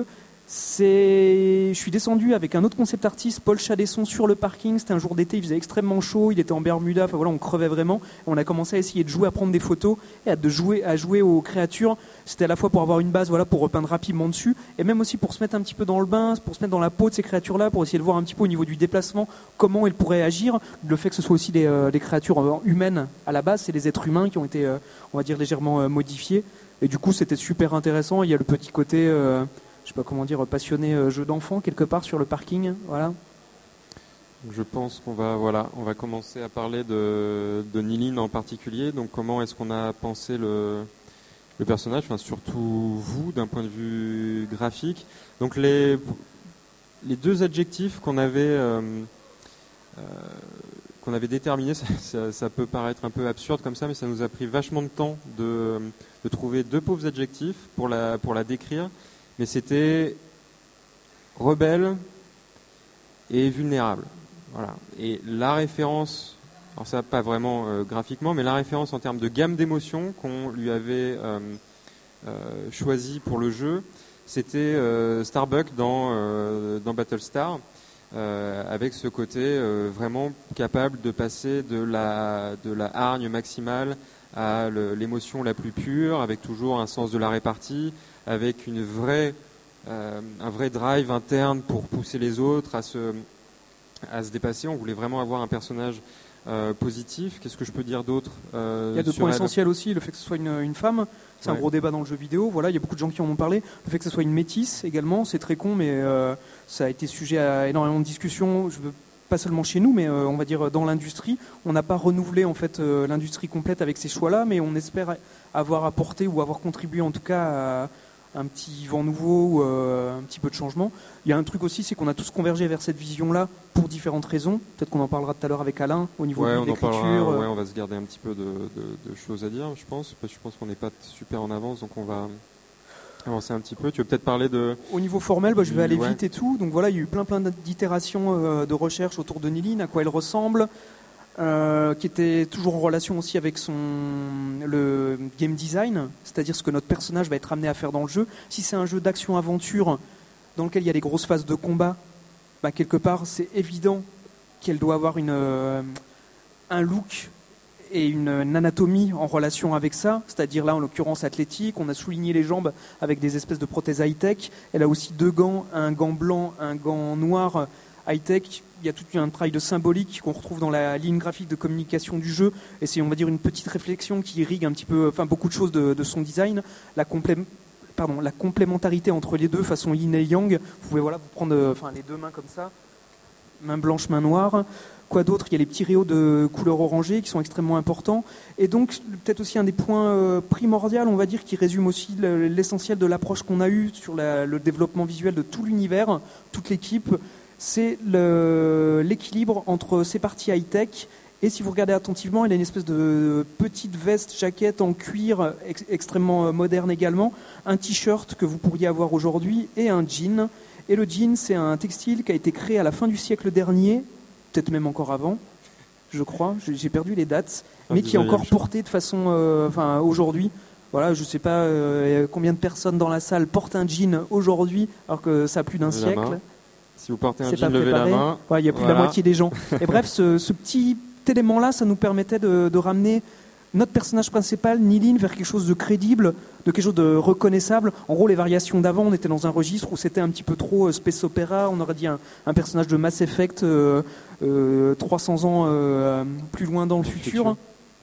je suis descendu avec un autre concept artiste, Paul Chadesson, sur le parking. C'était un jour d'été, il faisait extrêmement chaud, il était en Bermuda, on crevait vraiment. On a commencé à essayer de jouer, à prendre des photos et à jouer aux créatures. C'était à la fois pour avoir une base, pour repeindre rapidement dessus, et même aussi pour se mettre un petit peu dans le bain, pour se mettre dans la peau de ces créatures-là, pour essayer de voir un petit peu au niveau du déplacement comment elles pourraient agir. Le fait que ce soit aussi des créatures humaines à la base, c'est des êtres humains qui ont été, on va dire, légèrement modifiés. Et du coup, c'était super intéressant. Il y a le petit côté, je sais pas comment dire, passionné jeu d'enfant quelque part sur le parking. Voilà. Je pense qu'on va commencer à parler de Nilin en particulier. Donc, comment est-ce qu'on a pensé le personnage, surtout vous, d'un point de vue graphique. Donc, les deux adjectifs qu'on avait déterminés, ça peut paraître un peu absurde comme ça, mais ça nous a pris vachement de temps de trouver deux pauvres adjectifs pour la décrire. Mais c'était rebelle et vulnérable. Voilà. Et la référence, alors ça pas vraiment graphiquement, mais la référence en termes de gamme d'émotions qu'on lui avait choisi pour le jeu, c'était Starbuck dans Battlestar, avec ce côté vraiment capable de passer de la hargne maximale à l'émotion la plus pure, avec toujours un sens de la répartie, avec une vraie un vrai drive interne pour pousser les autres à se dépasser. On voulait vraiment avoir un personnage positif. Qu'est-ce que je peux dire d'autre Il y a deux points essentiels aussi, le fait que ce soit une femme, c'est un gros débat dans le jeu vidéo, voilà, il y a beaucoup de gens qui en ont parlé. Le fait que ce soit une métisse également, c'est très con, mais ça a été sujet à énormément de discussions. Je veux pas seulement chez nous, mais on va dire dans l'industrie. On n'a pas renouvelé en fait l'industrie complète avec ces choix-là, mais on espère avoir apporté ou avoir contribué en tout cas à un petit vent nouveau ou un petit peu de changement. Il y a un truc aussi, c'est qu'on a tous convergé vers cette vision-là pour différentes raisons. Peut-être qu'on en parlera tout à l'heure avec Alain au niveau de l'écriture. On va se garder un petit peu de choses à dire, je pense. Parce que je pense qu'on n'est pas super en avance, donc on va avancer un petit peu. Tu veux peut-être parler de... Au niveau formel, je vais aller vite et tout. Donc voilà, il y a eu plein d'itérations de recherche autour de Nilin, à quoi elle ressemble, qui était toujours en relation aussi avec le game design, c'est-à-dire ce que notre personnage va être amené à faire dans le jeu. Si c'est un jeu d'action-aventure dans lequel il y a des grosses phases de combat, quelque part c'est évident qu'elle doit avoir un look et une anatomie en relation avec ça, c'est-à-dire là en l'occurrence athlétique. On a souligné les jambes avec des espèces de prothèses high-tech. Elle a aussi 2 gants, un gant blanc, un gant noir high-tech. Il y a tout un travail de symbolique qu'on retrouve dans la ligne graphique de communication du jeu, et c'est, on va dire, une petite réflexion qui irrigue un petit peu, beaucoup de choses de son design. La complémentarité entre les deux, façon yin et yang. Vous pouvez vous prendre les 2 mains comme ça, main blanche, main noire. Quoi d'autre? Il y a les petits rayons de couleur orangée qui sont extrêmement importants. Et donc, peut-être aussi un des points primordiaux, on va dire, qui résume aussi l'essentiel de l'approche qu'on a eue sur le développement visuel de tout l'univers, toute l'équipe, c'est l'équilibre entre ces parties high-tech. Et si vous regardez attentivement, il a une espèce de petite veste, jaquette en cuir extrêmement moderne également, un t-shirt que vous pourriez avoir aujourd'hui et un jean. Et le jean, c'est un textile qui a été créé à la fin du siècle dernier, peut-être même encore avant, je crois, j'ai perdu les dates, mais qui est encore porté de façon aujourd'hui. Voilà, je ne sais pas combien de personnes dans la salle portent un jean aujourd'hui, alors que ça a plus d'un siècle. Si vous portez un jean, levez la main. Il y a plus de la moitié des gens. Et bref, ce petit élément-là, ça nous permettait de ramener notre personnage principal, Nilin, vers quelque chose de crédible, de quelque chose de reconnaissable. En gros, les variations d'avant, on était dans un registre où c'était un petit peu trop space opéra. On aurait dit un personnage de Mass Effect 300 ans plus loin dans le futur.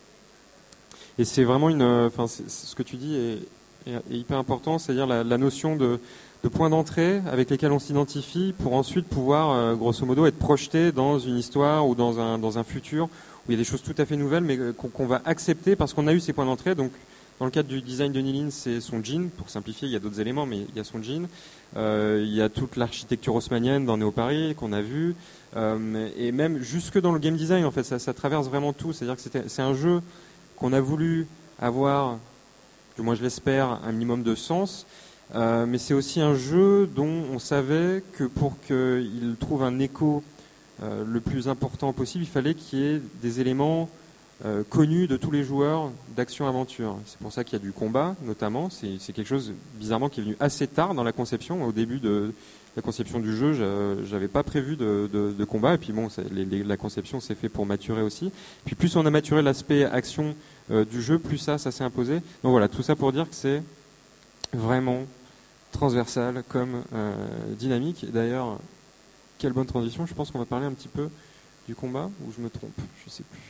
Et c'est vraiment ce que tu dis est hyper important, c'est-à-dire la notion de points d'entrée avec lesquels on s'identifie pour ensuite pouvoir, grosso modo, être projeté dans une histoire ou dans un futur où il y a des choses tout à fait nouvelles, mais qu'on va accepter parce qu'on a eu ces points d'entrée. Donc, dans le cadre du design de Nilin, c'est son jean. Pour simplifier, il y a d'autres éléments, mais il y a son jean. Il y a toute l'architecture haussmannienne dans Néo Paris qu'on a vu. Et même jusque dans le game design, en fait, ça traverse vraiment tout. C'est-à-dire que c'est un jeu qu'on a voulu avoir, du moins je l'espère, un minimum de sens. Mais c'est aussi un jeu dont on savait que pour qu'il trouve un écho le plus important possible, il fallait qu'il y ait des éléments connus de tous les joueurs d'action-aventure. C'est pour ça qu'il y a du combat, notamment. C'est quelque chose, bizarrement, qui est venu assez tard dans la conception. Au début de la conception du jeu, j'avais pas prévu de combat. Et puis bon, la conception s'est fait pour maturer aussi. Puis plus on a maturé l'aspect action du jeu, plus ça s'est imposé. Donc voilà, tout ça pour dire que c'est vraiment transversal comme dynamique. Et d'ailleurs, quelle bonne transition. Je pense qu'on va parler un petit peu du combat, ou je me trompe, je sais plus.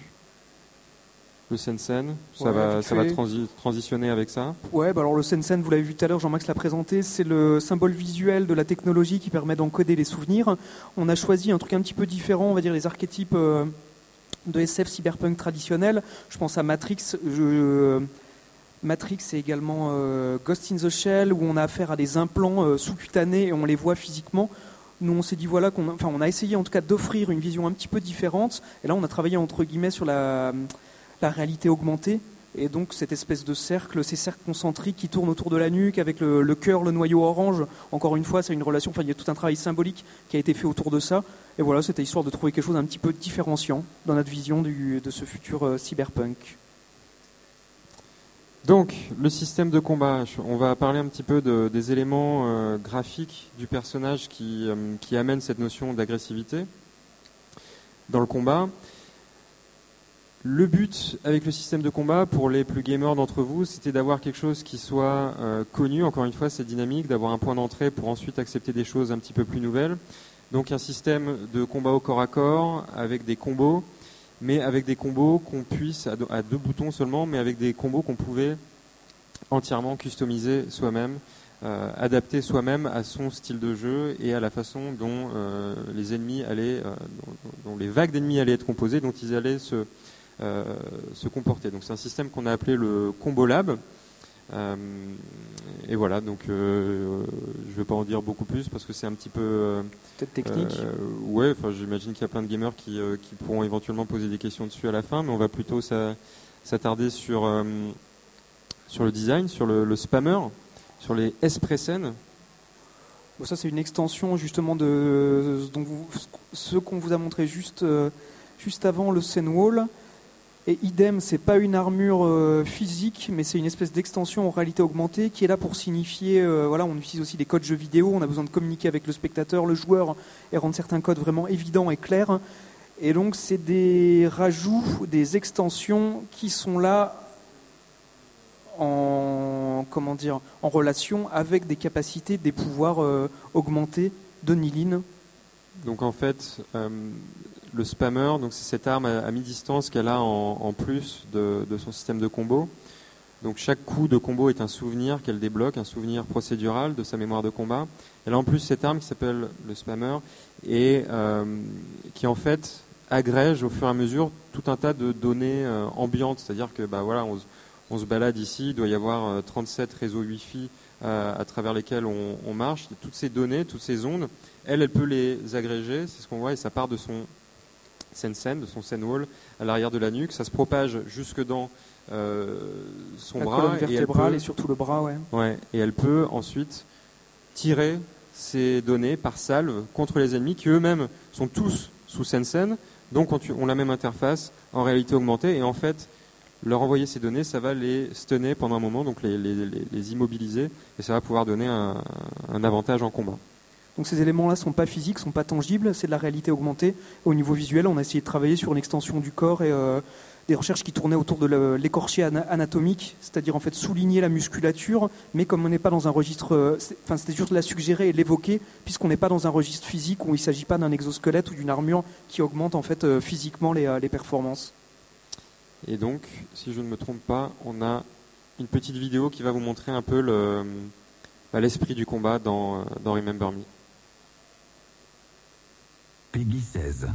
Le Sensen, ça va transitionner avec ça. Ouais, alors le Sensen, vous l'avez vu tout à l'heure, Jean-Max l'a présenté, c'est le symbole visuel de la technologie qui permet d'encoder les souvenirs. On a choisi un truc un petit peu différent, on va dire les archétypes de SF cyberpunk traditionnels. Je pense à Matrix. Matrix et également Ghost in the Shell, où on a affaire à des implants sous-cutanés et on les voit physiquement. Nous, on s'est dit on a essayé en tout cas d'offrir une vision un petit peu différente. Et là, on a travaillé entre guillemets sur la réalité augmentée. Et donc, cette espèce de cercle, ces cercles concentriques qui tournent autour de la nuque avec le cœur, le noyau orange. Encore une fois, c'est une relation. Il y a tout un travail symbolique qui a été fait autour de ça. Et voilà, c'était histoire de trouver quelque chose d'un petit peu différenciant dans notre vision de ce futur cyberpunk. Donc, le système de combat, on va parler un petit peu des éléments graphiques du personnage qui amènent cette notion d'agressivité dans le combat. Le but avec le système de combat, pour les plus gamers d'entre vous, c'était d'avoir quelque chose qui soit connu. Encore une fois, c'est dynamique, d'avoir un point d'entrée pour ensuite accepter des choses un petit peu plus nouvelles. Donc un système de combat au corps à corps, avec des combos, mais avec des combos qu'on puisse, à 2 boutons seulement, mais avec des combos qu'on pouvait entièrement customiser soi-même, adapter soi-même à son style de jeu et à la façon dont les ennemis allaient, dont les vagues d'ennemis allaient être composées, dont ils allaient se comporter. Donc c'est un système qu'on a appelé le Combo Lab. Et voilà, donc je ne vais pas en dire beaucoup plus parce que c'est un petit peu peut-être technique. Ouais, enfin j'imagine qu'il y a plein de gamers qui pourront éventuellement poser des questions dessus à la fin, mais on va plutôt s'attarder sur le design, sur le spammer, sur les S-Pressen. Bon, ça c'est une extension justement de ce qu'on vous a montré juste avant, le Senwall. Et idem, c'est pas une armure physique, mais c'est une espèce d'extension en réalité augmentée qui est là pour signifier, voilà, on utilise aussi des codes jeux vidéo, on a besoin de communiquer avec le spectateur, le joueur, et rendre certains codes vraiment évidents et clairs. Et donc c'est des rajouts, des extensions qui sont là en relation avec des capacités, des pouvoirs augmentés de Nilin. Donc en fait, le spammer, donc c'est cette arme à mi-distance qu'elle a en plus de son système de combo. Donc chaque coup de combo est un souvenir qu'elle débloque, un souvenir procédural de sa mémoire de combat. Elle a en plus cette arme qui s'appelle le spammer et qui en fait agrège au fur et à mesure tout un tas de données ambiantes. C'est-à-dire que voilà, on se balade ici, il doit y avoir 37 réseaux Wi-Fi à travers lesquels on marche. Toutes ces données, toutes ces ondes, elle peut les agréger, c'est ce qu'on voit, et ça part de son Sensen, de son Senwall à l'arrière de la nuque, ça se propage jusque dans son la bras, colonne vertébrale et surtout le bras, ouais, et elle peut ensuite tirer ces données par salve contre les ennemis qui eux-mêmes sont tous sous Sensen, donc ont la même interface en réalité augmentée, et en fait leur envoyer ces données, ça va les stunner pendant un moment, donc les immobiliser, et ça va pouvoir donner un avantage en combat. Donc ces éléments-là ne sont pas physiques, ne sont pas tangibles, c'est de la réalité augmentée. Au niveau visuel, on a essayé de travailler sur une extension du corps et des recherches qui tournaient autour de l'écorché anatomique, c'est-à-dire en fait souligner la musculature, mais comme on n'est pas dans un registre, c'était juste la suggérer et l'évoquer, puisqu'on n'est pas dans un registre physique où il ne s'agit pas d'un exosquelette ou d'une armure qui augmente en fait physiquement les performances. Et donc, si je ne me trompe pas, on a une petite vidéo qui va vous montrer un peu l'esprit du combat dans Remember Me. Peggy 16.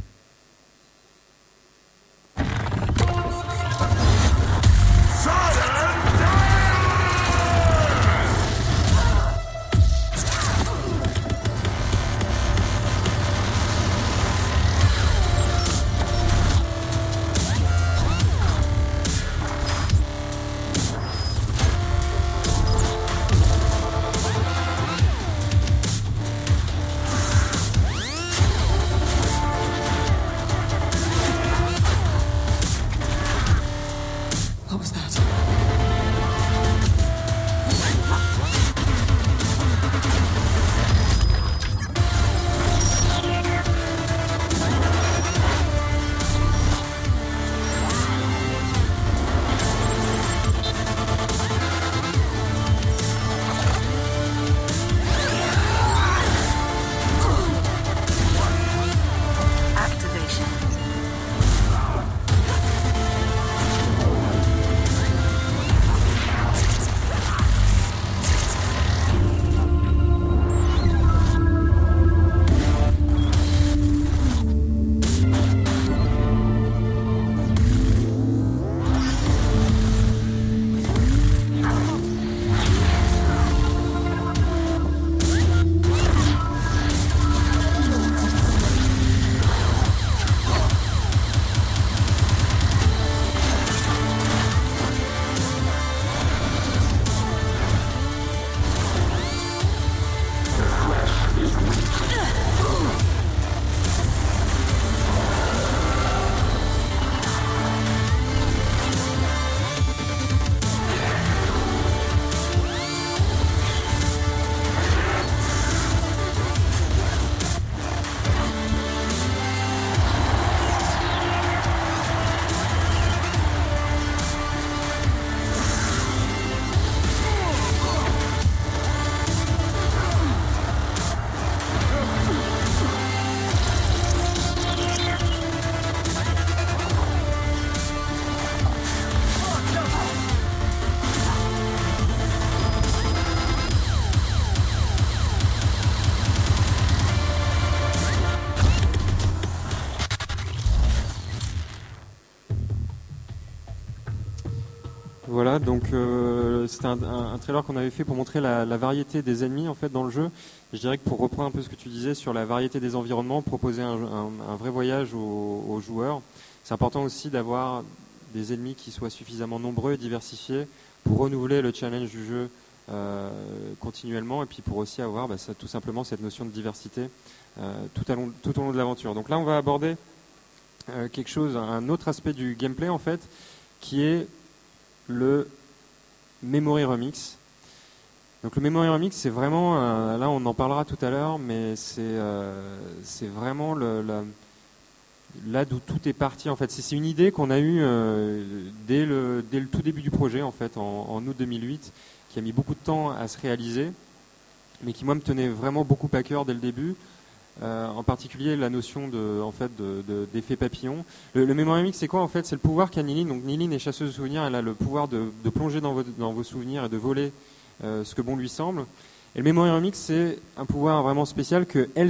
Voilà, donc c'était un trailer qu'on avait fait pour montrer la variété des ennemis en fait dans le jeu. Je dirais que pour reprendre un peu ce que tu disais sur la variété des environnements, proposer un vrai voyage aux joueurs, c'est important aussi d'avoir des ennemis qui soient suffisamment nombreux et diversifiés pour renouveler le challenge du jeu continuellement, et puis pour aussi avoir tout simplement cette notion de diversité tout au long de l'aventure. Donc là on va aborder un autre aspect du gameplay en fait, qui est le Memory Remix. Donc le Memory Remix, c'est vraiment, là on en parlera tout à l'heure, mais c'est vraiment là d'où tout est parti en fait. C'est une idée qu'on a eue dès le tout début du projet en fait, en août 2008, qui a mis beaucoup de temps à se réaliser, mais qui moi me tenait vraiment beaucoup à cœur dès le début. En particulier la notion d'effet papillon. Le Memory Remix, c'est quoi en fait? C'est le pouvoir qu'a Nilin. Donc Nilin est chasseuse de souvenirs, elle a le pouvoir de plonger dans vos souvenirs et de voler ce que bon lui semble. Et le Memory Remix, c'est un pouvoir vraiment spécial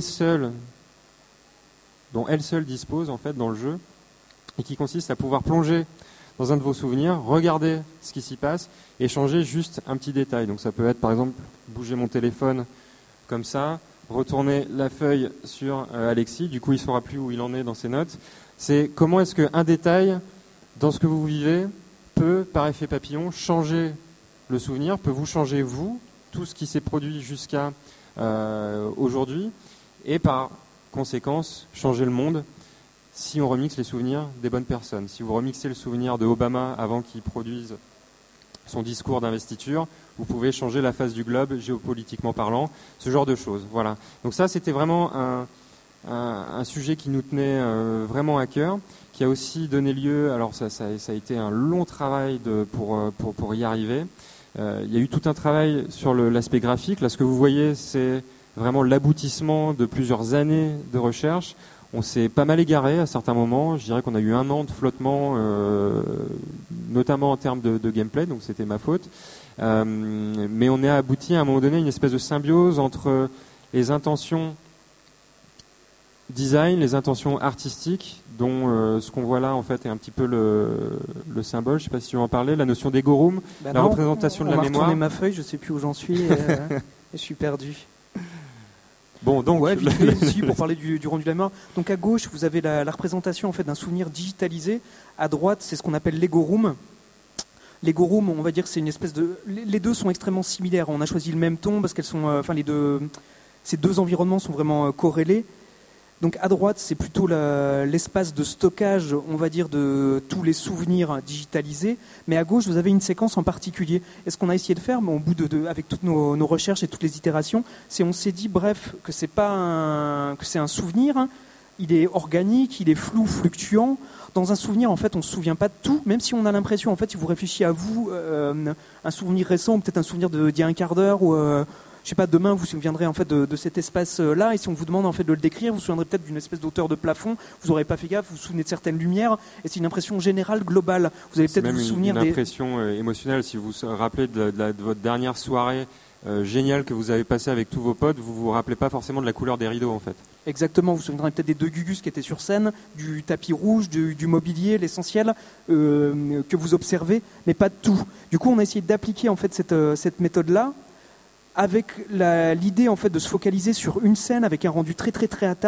dont elle seule dispose en fait dans le jeu, et qui consiste à pouvoir plonger dans un de vos souvenirs, regarder ce qui s'y passe et changer juste un petit détail. Donc ça peut être par exemple bouger mon téléphone comme ça, retourner la feuille sur Alexis, du coup il ne saura plus où il en est dans ses notes. C'est comment est-ce qu'un détail dans ce que vous vivez peut, par effet papillon, changer le souvenir, peut vous changer vous, tout ce qui s'est produit jusqu'à aujourd'hui, et par conséquence changer le monde si on remixe les souvenirs des bonnes personnes. Si vous remixez le souvenir de Obama avant qu'il produise son discours d'investiture, vous pouvez changer la face du globe géopolitiquement parlant, ce genre de choses. Voilà. Donc ça, c'était vraiment un sujet qui nous tenait vraiment à cœur, qui a aussi donné lieu, alors ça a été un long travail pour y arriver. Il y a eu tout un travail sur l'aspect graphique. Là, ce que vous voyez, c'est vraiment l'aboutissement de plusieurs années de recherche. On s'est pas mal égaré à certains moments. Je dirais qu'on a eu 1 an de flottement, notamment en termes de gameplay, donc c'était ma faute. Mais on est abouti à un moment donné à une espèce de symbiose entre les intentions design, les intentions artistiques, dont ce qu'on voit là en fait est un petit peu le symbole. Je ne sais pas si tu veux en parler. La notion d'ego room, la représentation de la mémoire. On m'a retourné ma feuille, je ne sais plus où j'en suis. Je suis perdu. Bon, donc vite fait aussi pour parler du rendu de la mémoire. Donc à gauche, vous avez la représentation en fait d'un souvenir digitalisé. À droite, c'est ce qu'on appelle l'ego room. L'ego room, on va dire que c'est une espèce de. Les deux sont extrêmement similaires. On a choisi le même ton parce qu'elles sont, ces deux environnements sont vraiment corrélés. Donc à droite, c'est plutôt l'espace de stockage, on va dire, de tous les souvenirs digitalisés. Mais à gauche, vous avez une séquence en particulier. Et ce qu'on a essayé de faire, au bout avec toutes nos recherches et toutes les itérations, c'est on s'est dit, bref, que c'est un souvenir. Hein. Il est organique, il est flou, fluctuant. Dans un souvenir, en fait, on ne se souvient pas de tout, même si on a l'impression, en fait, si vous réfléchissez à vous, un souvenir récent, ou peut-être un souvenir d'il y a un quart d'heure, ou je sais pas, demain vous vous souviendrez en fait de cet espace-là, et si on vous demande en fait de le décrire, vous vous souviendrez peut-être d'une espèce d'auteur de plafond, vous n'aurez pas fait gaffe, vous vous souvenez de certaines lumières, et c'est une impression générale, globale. Vous allez peut-être vous souvenir une impression émotionnelle. Si vous vous rappelez de votre dernière soirée géniale que vous avez passée avec tous vos potes, vous vous rappelez pas forcément de la couleur des rideaux en fait. Exactement, vous vous souviendrez peut-être des 2 Gugus qui étaient sur scène, du tapis rouge, du mobilier, l'essentiel que vous observez, mais pas de tout. Du coup, on a essayé d'appliquer en fait cette méthode-là, avec l'idée en fait de se focaliser sur une scène avec un rendu très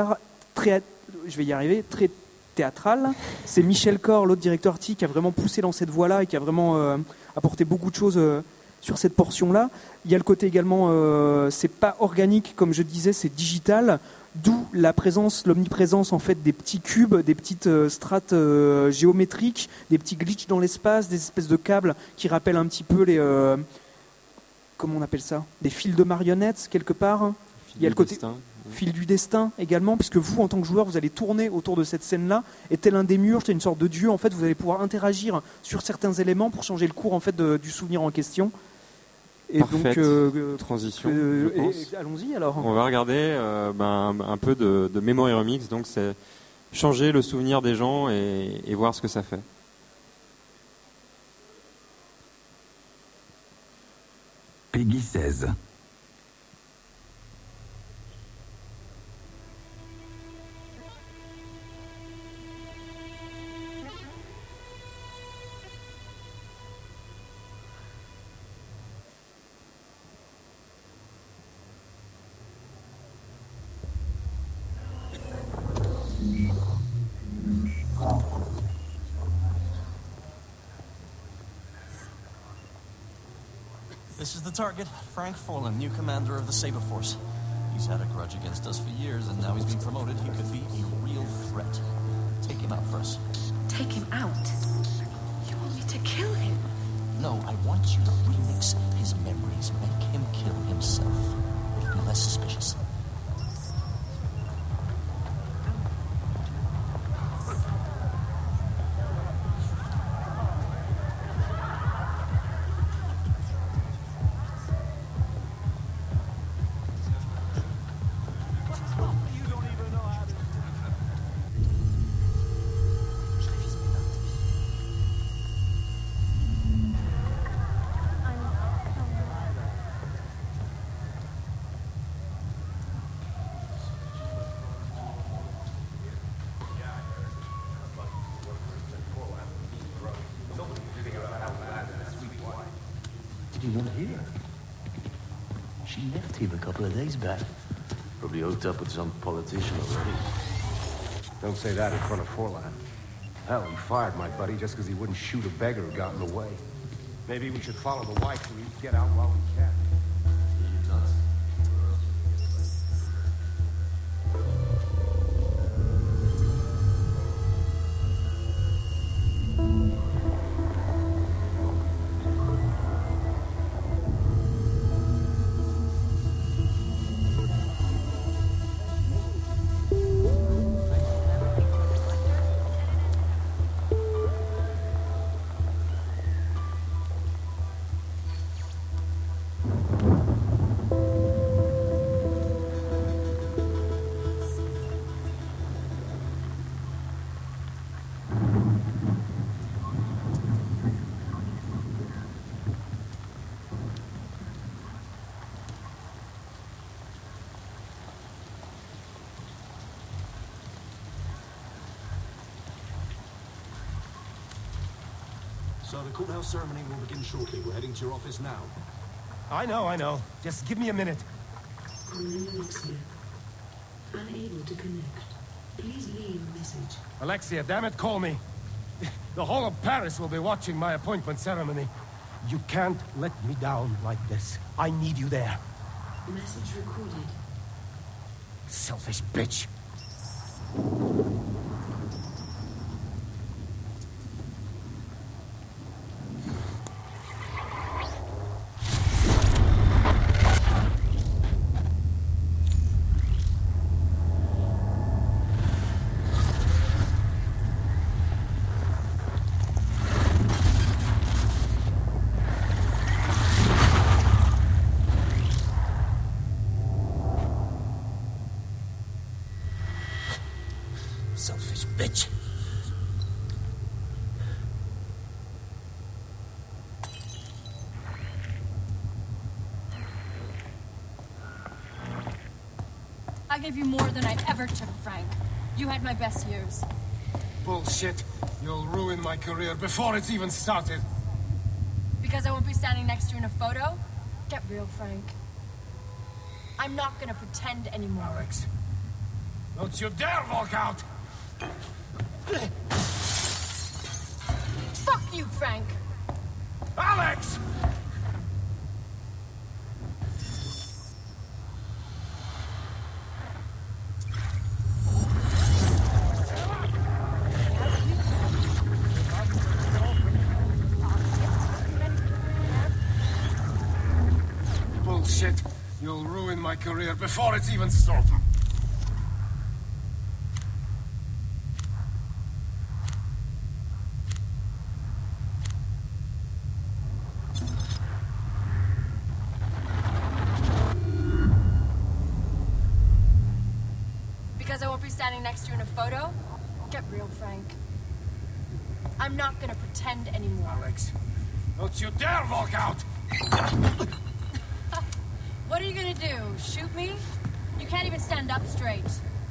théâtral. C'est Michel Cor, l'autre directeur artistique, qui a vraiment poussé dans cette voie-là et qui a vraiment apporté beaucoup de choses sur cette portion-là. Il y a le côté également, c'est pas organique comme je disais, c'est digital, d'où l'omniprésence en fait des petits cubes, des petites strates géométriques, des petits glitches dans l'espace, des espèces de câbles qui rappellent un petit peu les comment on appelle ça, des fils de marionnettes quelque part. Il y a le côté fil du destin également, puisque vous en tant que joueur vous allez tourner autour de cette scène-là, et tel un démiurge, tel une sorte de dieu, en fait vous allez pouvoir interagir sur certains éléments pour changer le cours en fait du souvenir en question. Et parfaite donc, transition. Allons-y alors. On va regarder un peu de Memory Remix, donc c'est changer le souvenir des gens et voir ce que ça fait. Peggy 16. This is the target, Frank Forlan, new commander of the Saber Force. He's had a grudge against us for years, and now he's been promoted. He could be a real threat. Take him out for us. Take him out? You want me to kill him? No, I want you to remix his memories. Make him kill himself. It'll be less suspicious. Here. She left here a couple of days back. Probably hooked up with some politician already. Don't say that in front of Forlan. Hell, he fired my buddy just because he wouldn't shoot a beggar who got in the way. Maybe we should follow the wife and get out while we can. Are you nuts? So the courthouse ceremony will begin shortly. We're heading to your office now. I know. Just give me a minute. Calling Alexia. Unable to connect. Please leave a message. Alexia, damn it, call me. The whole of Paris will be watching my appointment ceremony. You can't let me down like this. I need you there. Message recorded. Selfish bitch. Selfish bitch. I gave you more than I ever took, Frank. You had my best years. Bullshit. You'll ruin my career before it's even started. Because I won't be standing next to you in a photo? Get real, Frank. I'm not gonna pretend anymore. Alex, don't you dare walk out! Fuck you, Frank! Alex! Bullshit. You'll ruin my career before it's even started. Because I won't be standing next to you in a photo? Get real, Frank. I'm not gonna pretend anymore. Alex, don't you dare walk out! What are you gonna do? Shoot me? You can't even stand up straight.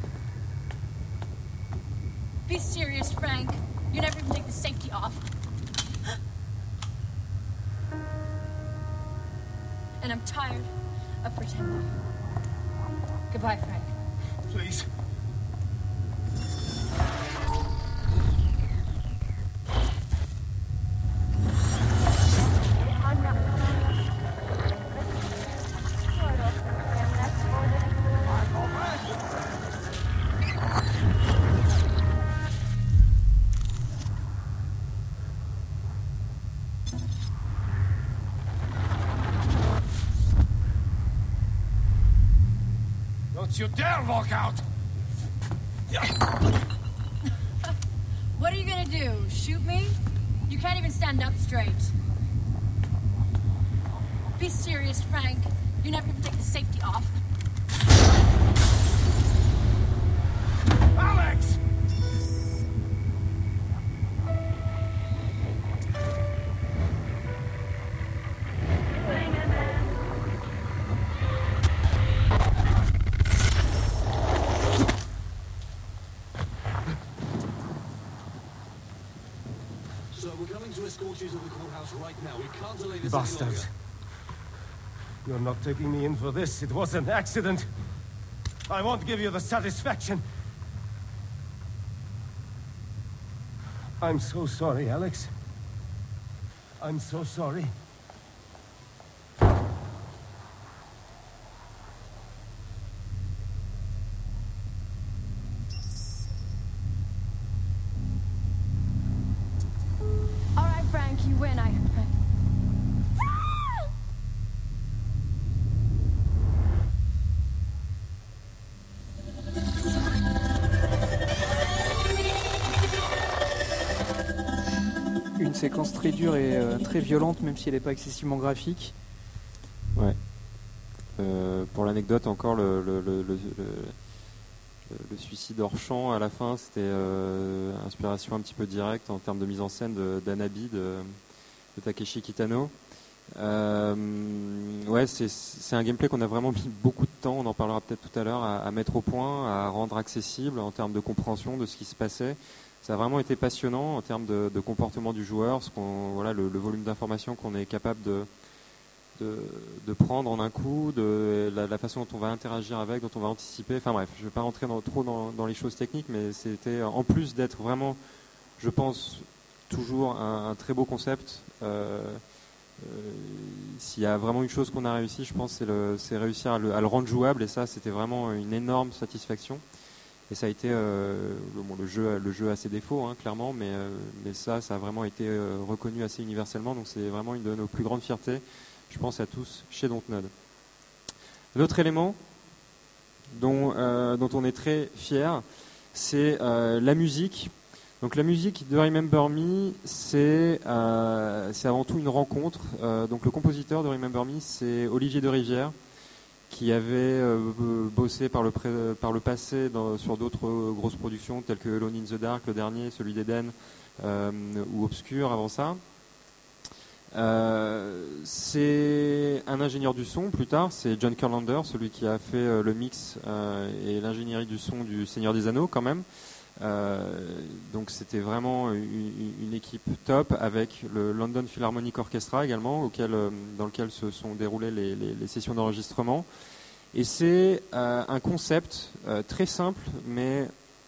Be serious, Frank. You never even take the safety off. And I'm tired of pretending. Goodbye, Frank. Please. Don't you dare walk out! What are you gonna do? Shoot me? You can't even stand up straight. Be serious, Frank. You never even take the safety off. Alex! So we're coming to escort you to the courthouse right now. We can't delay this Bastards. any longer. You're not taking me in for this. It was an accident. I won't give you the satisfaction. I'm so sorry, Alex. I'm so sorry. All right, Frank, you win. Une séquence très dure et très violente, même si elle n'est pas excessivement graphique. Ouais. Pour l'anecdote, encore le suicide hors champ à la fin, c'était inspiration un petit peu directe en termes de mise en scène d'Anabi de Takeshi Kitano. Ouais, c'est un gameplay qu'on a vraiment mis beaucoup de temps, on en parlera peut-être tout à l'heure, à mettre au point, à rendre accessible en termes de compréhension de ce qui se passait. Ça a vraiment été passionnant en termes de comportement du joueur, voilà, le volume d'informations qu'on est capable de prendre en un coup, de la façon dont on va interagir avec, dont on va anticiper. Enfin bref, je ne vais pas rentrer trop dans les choses techniques, mais c'était, en plus d'être vraiment, je pense, toujours un très beau concept. S'il y a vraiment une chose qu'on a réussi, je pense, c'est réussir à le rendre jouable, et ça, c'était vraiment une énorme satisfaction. Et ça a été le jeu a ses défauts, hein, clairement, mais ça a vraiment été reconnu assez universellement. Donc c'est vraiment une de nos plus grandes fiertés, je pense, à tous chez Dontnod. L'autre élément dont on est très fier, c'est la musique. Donc la musique de Remember Me, c'est avant tout une rencontre. Donc le compositeur de Remember Me, c'est Olivier de Rivière, qui avait bossé par le passé sur d'autres grosses productions telles que Alone in the Dark, le dernier, celui d'Eden, ou Obscure avant ça. C'est un ingénieur du son plus tard, c'est John Kurlander, celui qui a fait le mix et l'ingénierie du son du Seigneur des Anneaux quand même. Donc c'était vraiment une équipe top, avec le London Philharmonic Orchestra également, dans lequel se sont déroulées les sessions d'enregistrement. Et c'est un concept très simple mais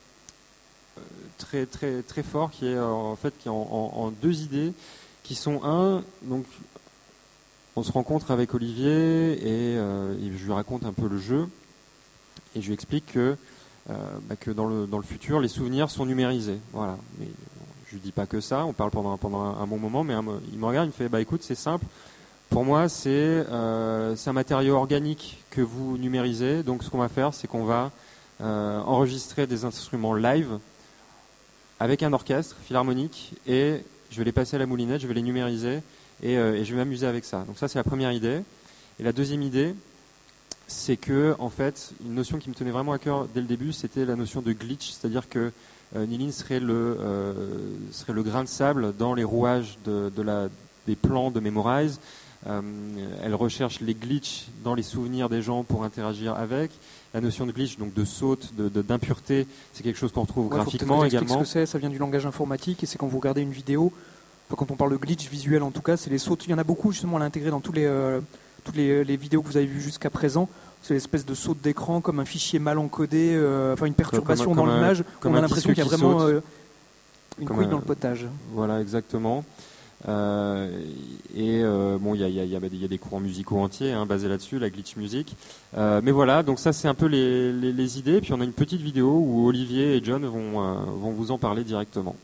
très très très fort, qui est en deux idées, qui sont donc on se rencontre avec Olivier et je lui raconte un peu le jeu et je lui explique que dans le futur, les souvenirs sont numérisés. Voilà. Mais je lui dis pas que ça, on parle pendant un bon moment, mais il me regarde, il me fait écoute, c'est simple. Pour moi, c'est un matériau organique que vous numérisez. Donc ce qu'on va faire, c'est qu'on va enregistrer des instruments live avec un orchestre philharmonique, et je vais les passer à la moulinette, je vais les numériser et je vais m'amuser avec ça. Donc ça, c'est la première idée. Et la deuxième idée, c'est que, en fait, une notion qui me tenait vraiment à cœur dès le début, c'était la notion de glitch, c'est-à-dire que Nilin serait le grain de sable dans les rouages des plans de Memorize. Elle recherche les glitches dans les souvenirs des gens pour interagir avec. La notion de glitch, donc de saute, d'impureté, c'est quelque chose qu'on retrouve graphiquement également. Ce que c'est, ça vient du langage informatique, et c'est quand vous regardez une vidéo, quand on parle de glitch visuel en tout cas, c'est les sautes. Il y en a beaucoup justement à l'intégrer dans toutes les vidéos que vous avez vues jusqu'à présent. C'est l'espèce de saute d'écran, comme un fichier mal encodé, une perturbation dans l'image. On a l'impression qu'il y a vraiment une couille dans le potage. Voilà, exactement. Il y a des courants musicaux entiers basés là-dessus, la glitch music. Mais voilà, donc ça c'est un peu les idées. Puis on a une petite vidéo où Olivier et John vont vous en parler directement.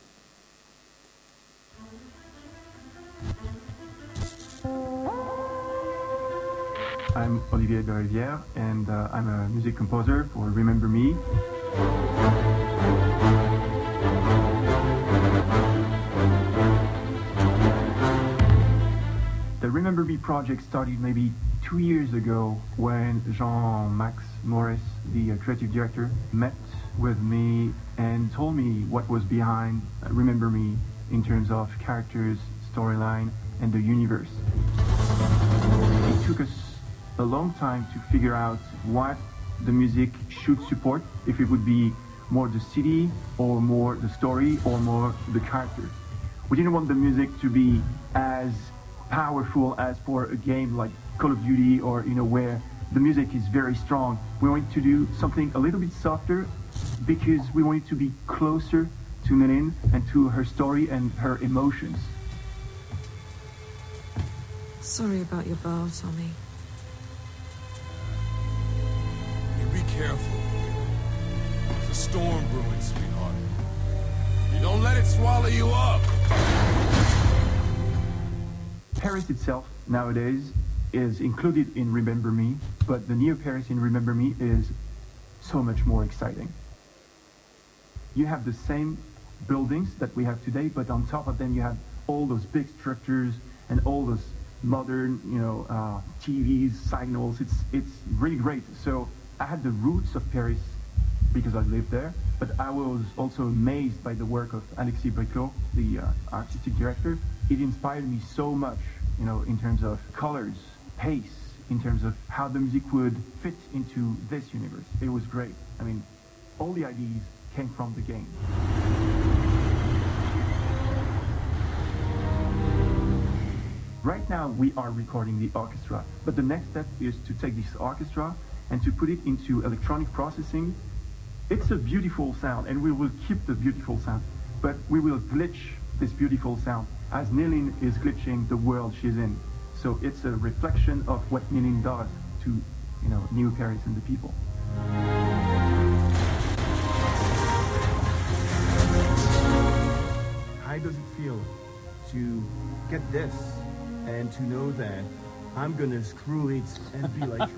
I'm Olivier de Rivière, and I'm a music composer for Remember Me. The Remember Me project started maybe 2 years ago when Jean-Max Morris, the creative director, met with me and told me what was behind Remember Me in terms of characters, storyline, and the universe. It took us a long time to figure out what the music should support, if it would be more the city, or more the story, or more the characters. We didn't want the music to be as powerful as for a game like Call of Duty, or where the music is very strong. We wanted to do something a little bit softer because we wanted to be closer to Méline and to her story and her emotions. Sorry about your bar, Tommy. You be careful. There's a storm brewing, sweetheart. You don't let it swallow you up. Paris itself, nowadays, is included in Remember Me, but the Neo Paris in Remember Me is so much more exciting. You have the same buildings that we have today, but on top of them you have all those big structures and all those modern, TVs, signals. It's really great. So I had the roots of Paris because I lived there, but I was also amazed by the work of Alexis Briclot, the artistic director. It inspired me so much, in terms of colors, pace, in terms of how the music would fit into this universe. It was great. I mean, all the ideas came from the game. Right now we are recording the orchestra, but the next step is to take this orchestra and to put it into electronic processing. It's a beautiful sound, and we will keep the beautiful sound, but we will glitch this beautiful sound as Méline is glitching the world she's in. So it's a reflection of what Méline does to, New Paris and the people. How does it feel to get this and to know that I'm gonna screw it and be like...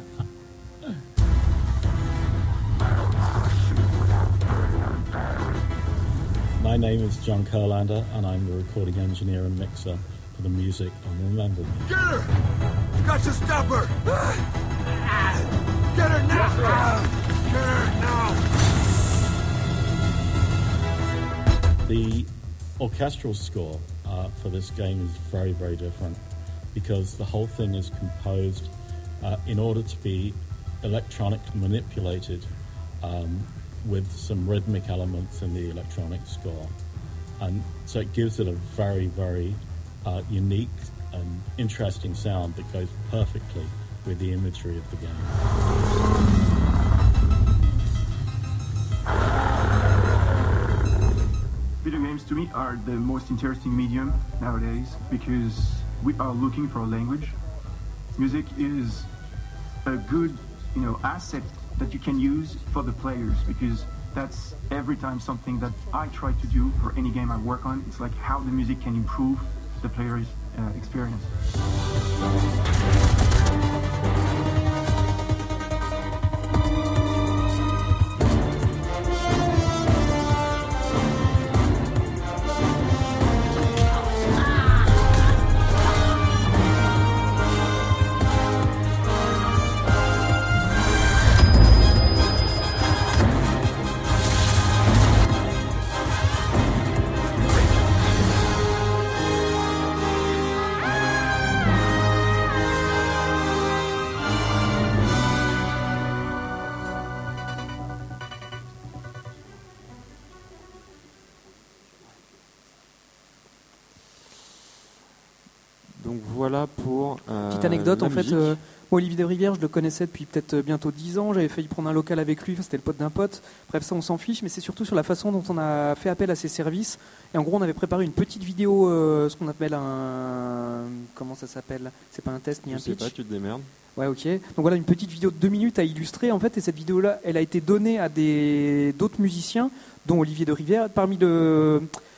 My name is John Kurlander, and I'm the recording engineer and mixer for the music on Remember Me. Get her! You've got to stop her! Get her now! Get her now! The orchestral score for this game is very, very different because the whole thing is composed in order to be electronically manipulated with some rhythmic elements in the electronic score. And so it gives it a very, very unique and interesting sound that goes perfectly with the imagery of the game. Video games to me are the most interesting medium nowadays because we are looking for a language. Music is a good, asset that you can use for the players, because that's every time something that I try to do for any game I work on. It's like how the music can improve the player's experience. Donc voilà pour petite anecdote, en fait, musique. Olivier de Rivière, je le connaissais depuis peut-être bientôt 10 ans, j'avais failli prendre un local avec lui, c'était le pote d'un pote, bref ça on s'en fiche, mais c'est surtout sur la façon dont on a fait appel à ses services, et en gros on avait préparé une petite vidéo, ce qu'on appelle un... comment ça s'appelle ? C'est pas un test ni un pitch. Je sais pas, tu te démerdes. Ouais, ok. Donc voilà, une petite vidéo de 2 minutes à illustrer, en fait, et cette vidéo-là, elle a été donnée à d'autres musiciens, dont Olivier de Rivière, parmi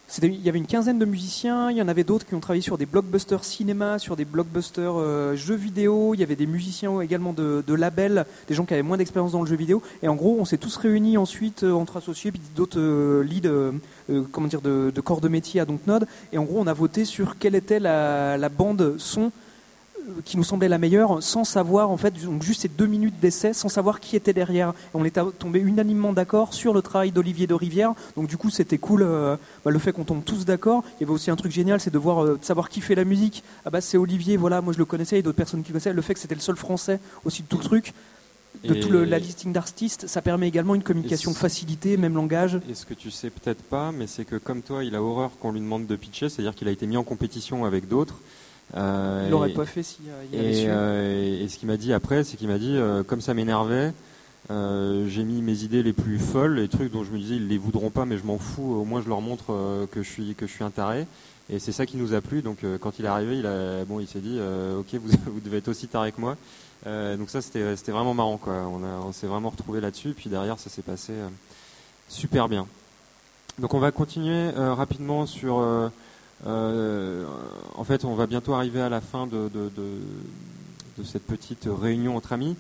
Il y avait une quinzaine de musiciens, il y en avait d'autres qui ont travaillé sur des blockbusters cinéma, sur des blockbusters jeux vidéo, il y avait des musiciens également de labels, des gens qui avaient moins d'expérience dans le jeu vidéo, et en gros on s'est tous réunis ensuite entre associés, puis d'autres leads de corps de métier à Dontnod, et en gros on a voté sur quelle était la bande son qui nous semblait la meilleure, sans savoir en fait, donc juste ces 2 minutes d'essai, sans savoir qui était derrière. Et on était tombé unanimement d'accord sur le travail d'Olivier de Rivière. Donc du coup, c'était cool le fait qu'on tombe tous d'accord. Il y avait aussi un truc génial, c'est de savoir qui fait la musique. Ah bah c'est Olivier, voilà, moi je le connaissais, et d'autres personnes qui le connaissaient. Le fait que c'était le seul français aussi de tout le truc, de tout la listing d'artistes, ça permet également une communication facilitée, même langage. Et ce que tu sais peut-être pas, mais c'est que comme toi, il a horreur qu'on lui demande de pitcher, c'est-à-dire qu'il a été mis en compétition avec d'autres. Il l'aurait pas fait s'il y avait su. Et ce qu'il m'a dit après, c'est qu'il m'a dit, comme ça m'énervait, j'ai mis mes idées les plus folles, les trucs dont je me disais ils les voudront pas, mais je m'en fous. Au moins je leur montre que je suis un taré. Et c'est ça qui nous a plu. Donc quand il est arrivé, il s'est dit, ok, vous devez être aussi taré que moi. Donc ça c'était vraiment marrant, quoi. On s'est vraiment retrouvé là-dessus. Puis derrière ça s'est passé super bien. Donc on va continuer rapidement sur. En fait, on va bientôt arriver à la fin de cette petite réunion entre amis.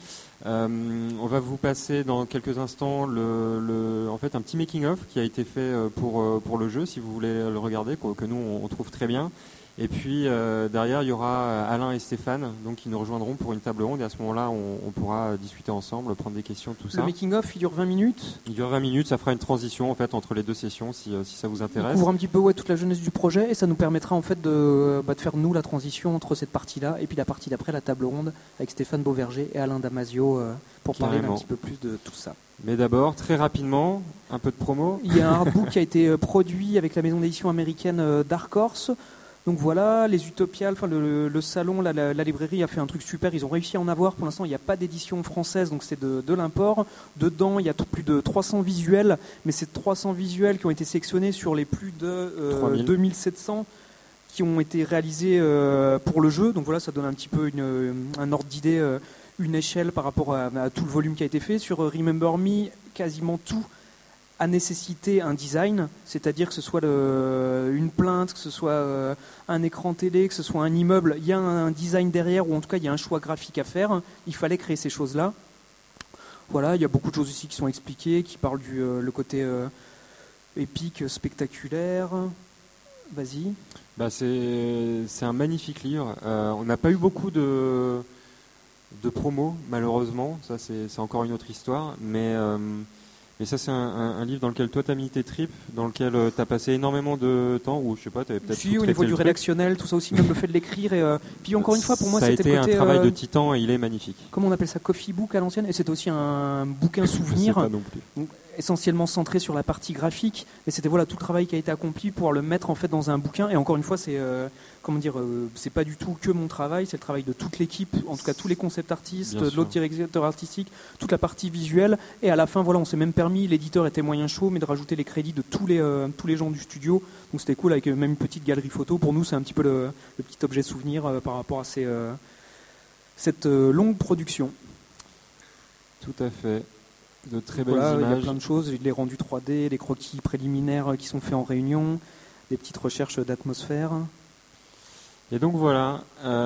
On va vous passer dans quelques instants en fait, un petit making-of qui a été fait pour le jeu, si vous voulez le regarder, que nous on trouve très bien. Et puis derrière, il y aura Alain et Stéphane donc, qui nous rejoindront pour une table ronde. Et à ce moment-là, on pourra discuter ensemble, prendre des questions, tout ça. Le making-of, il dure 20 minutes. Il dure 20 minutes, ça fera une transition en fait, entre les deux sessions, si ça vous intéresse. On couvre un petit peu toute la jeunesse du projet, et ça nous permettra en fait de faire nous la transition entre cette partie-là et puis la partie d'après, la table ronde, avec Stéphane Beauverger et Alain Damasio pour parler un petit peu plus de tout ça. Mais d'abord, très rapidement, un peu de promo. Il y a un artbook qui a été produit avec la maison d'édition américaine Dark Horse. Donc voilà, les Utopiales, le salon, la librairie a fait un truc super, ils ont réussi à en avoir. Pour l'instant, il n'y a pas d'édition française, donc c'est de l'import. Dedans, il y a plus de 300 visuels, mais c'est 300 visuels qui ont été sélectionnés sur les plus de 2700 qui ont été réalisés pour le jeu. Donc voilà, ça donne un petit peu un ordre d'idée, une échelle par rapport à tout le volume qui a été fait. Sur Remember Me, quasiment tout a nécessité un design, c'est-à-dire que ce soit une plainte, que ce soit un écran télé, que ce soit un immeuble, il y a un design derrière, ou en tout cas il y a un choix graphique à faire, il fallait créer ces choses-là. Voilà, il y a beaucoup de choses aussi qui sont expliquées, qui parlent le côté épique, spectaculaire. Vas-y. C'est un magnifique livre. On n'a pas eu beaucoup de promos, malheureusement, ça c'est encore une autre histoire, mais ça, c'est un livre dans lequel toi, tu as mis tes tripes, dans lequel tu as passé énormément de temps, ou je sais pas, tu avais peut-être... Si, au niveau du rédactionnel, tout ça aussi, même le fait de l'écrire. Et puis encore une fois, pour moi, c'était le côté... un travail de titan, et il est magnifique. Comment on appelle ça, coffee book à l'ancienne, et c'est aussi un bouquin souvenir. Je sais pas non plus. Donc, essentiellement centré sur la partie graphique, mais c'était tout le travail qui a été accompli pour le mettre en fait dans un bouquin. Et encore une fois, c'est c'est pas du tout que mon travail, c'est le travail de toute l'équipe, en tout cas tous les concept artistes, de l'autre directeur artistique, toute la partie visuelle. Et à la fin, on s'est même permis, l'éditeur était moyen chaud, mais de rajouter les crédits de tous les gens du studio. Donc c'était cool, avec même une petite galerie photo. Pour nous, c'est un petit peu le petit objet souvenir par rapport à cette longue production. Tout à fait. De très belles images. Il y a plein de choses, les rendus 3D, les croquis préliminaires qui sont faits en réunion, des petites recherches d'atmosphère. Et donc voilà,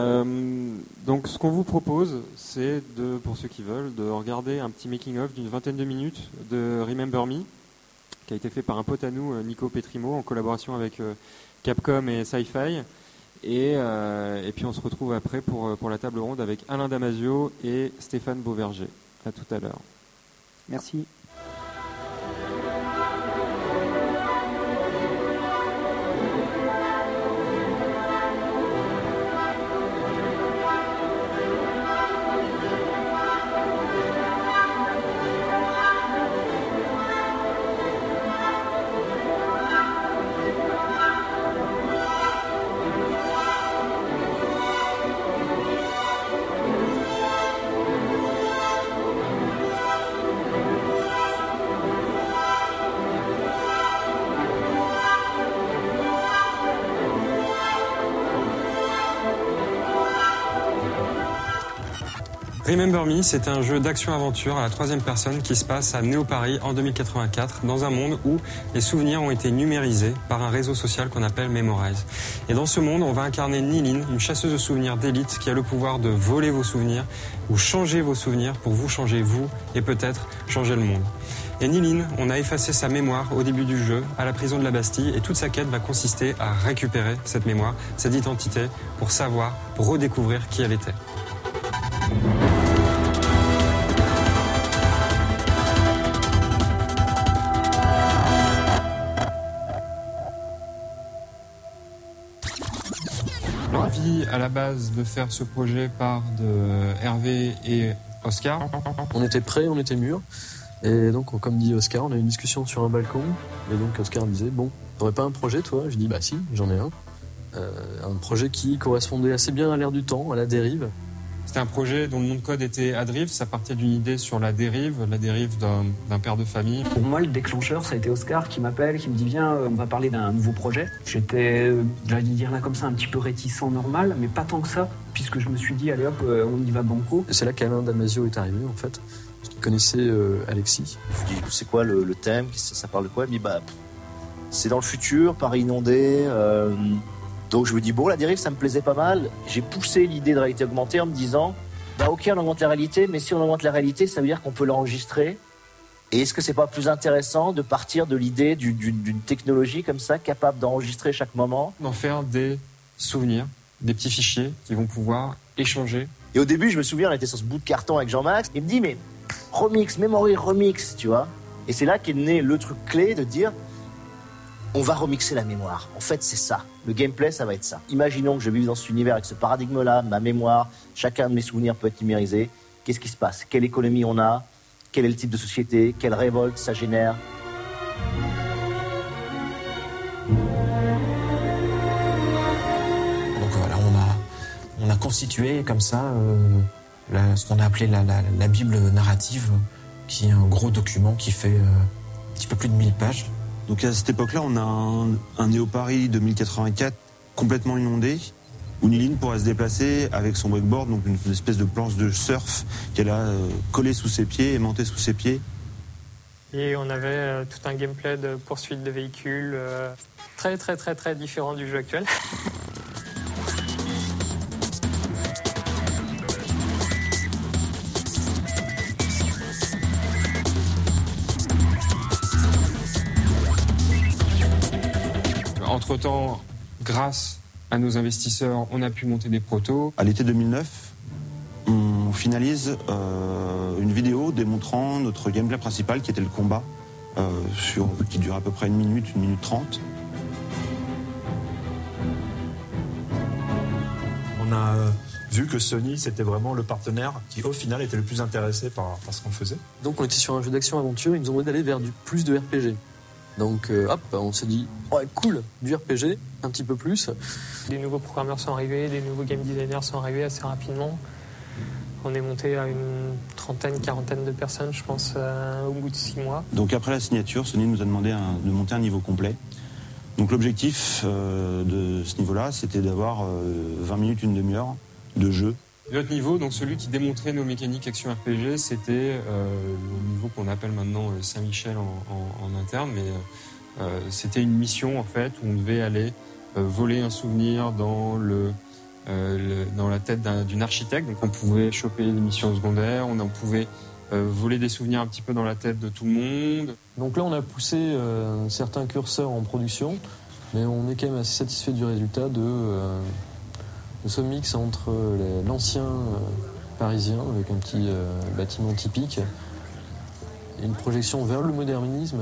donc ce qu'on vous propose, c'est pour ceux qui veulent, de regarder un petit making-of d'une 20aine de minutes de Remember Me, qui a été fait par un pote à nous, Nico Petrimo, en collaboration avec Capcom et Sci-Fi. Et puis on se retrouve après pour la table ronde avec Alain Damasio et Stéphane Beauverger. À tout à l'heure. Merci. Remember Me, c'est un jeu d'action-aventure à la troisième personne qui se passe à Néo-Paris en 2084, dans un monde où les souvenirs ont été numérisés par un réseau social qu'on appelle Memorize. Et dans ce monde, on va incarner Niline, une chasseuse de souvenirs d'élite qui a le pouvoir de voler vos souvenirs ou changer vos souvenirs pour vous changer vous et peut-être changer le monde. Et Niline, on a effacé sa mémoire au début du jeu, à la prison de la Bastille, et toute sa quête va consister à récupérer cette mémoire, cette identité, pour savoir, pour redécouvrir qui elle était. L'envie à la base de faire ce projet part de Hervé et Oscar. On était prêts, on était mûrs. Et donc, comme dit Oscar, on a eu une discussion sur un balcon. Et donc, Oscar me disait, bon, t'aurais pas un projet, toi? Je dis, bah si, j'en ai un. Un projet qui correspondait assez bien à l'ère du temps, à la dérive. C'était un projet dont le nom de code était Adrift. Ça partait d'une idée sur la dérive d'un père de famille. Pour moi, le déclencheur, ça a été Oscar qui m'appelle, qui me dit viens, on va parler d'un nouveau projet. J'étais, j'allais dire là comme ça, un petit peu réticent, normal, mais pas tant que ça, puisque je me suis dit allez hop, on y va banco. C'est là qu'Alain Damasio est arrivé en fait, parce qu'il connaissait Alexis. Je dis c'est quoi le thème, ça parle de quoi? Il me dit bah c'est dans le futur, Paris inondé. Donc je me dis bon, la dérive ça me plaisait pas mal. J'ai poussé l'idée de réalité augmentée en me disant bah ok, on augmente la réalité, mais si on augmente la réalité, ça veut dire qu'on peut l'enregistrer. Et est-ce que c'est pas plus intéressant de partir de l'idée d'une technologie comme ça, capable d'enregistrer chaque moment, d'en faire des souvenirs, des petits fichiers qui vont pouvoir échanger. Et au début, je me souviens, on était sur ce bout de carton avec Jean-Max. Il me dit mais remix, memory remix, tu vois. Et c'est là qu'est né le truc clé de dire on va remixer la mémoire. En fait, c'est ça. Le gameplay, ça va être ça. Imaginons que je vive dans cet univers avec ce paradigme-là, ma mémoire, chacun de mes souvenirs peut être numérisé. Qu'est-ce qui se passe? Quelle économie on a? Quel est le type de société? Quelle révolte ça génère? Donc voilà, on a constitué comme ça ce qu'on a appelé la Bible narrative, qui est un gros document qui fait un petit peu plus de 1000 pages. Donc à cette époque-là, on a un Néo-Paris 2084 complètement inondé, où Niline pourrait se déplacer avec son wakeboard, donc une espèce de planche de surf qu'elle a collée sous ses pieds, aimantée sous ses pieds. Et on avait tout un gameplay de poursuite de véhicules très très très très différent du jeu actuel. Entre-temps, grâce à nos investisseurs, on a pu monter des protos. À l'été 2009, on finalise une vidéo démontrant notre gameplay principal, qui était le combat, qui dure à peu près 1 minute 30. On a vu que Sony, c'était vraiment le partenaire qui, au final, était le plus intéressé par ce qu'on faisait. Donc on était sur un jeu d'action-aventure, ils nous ont demandé d'aller vers plus de RPG. Donc hop, on s'est dit, ouais, cool, du RPG, un petit peu plus. Des nouveaux programmeurs sont arrivés, des nouveaux game designers sont arrivés assez rapidement. On est monté à une quarantaine de personnes, je pense, au bout de 6 mois. Donc après la signature, Sony nous a demandé de monter un niveau complet. Donc l'objectif de ce niveau-là, c'était d'avoir 20 minutes, une demi-heure de jeu. Notre niveau, donc celui qui démontrait nos mécaniques action RPG, c'était le niveau qu'on appelle maintenant Saint-Michel en interne, mais c'était une mission en fait où on devait aller voler un souvenir dans la tête d'une architecte. Donc on pouvait choper des missions secondaires, on pouvait voler des souvenirs un petit peu dans la tête de tout le monde. Donc là on a poussé certains curseurs en production, mais on est quand même assez satisfait du résultat de ce mix entre l'ancien parisien avec un petit bâtiment typique et une projection vers le modernisme.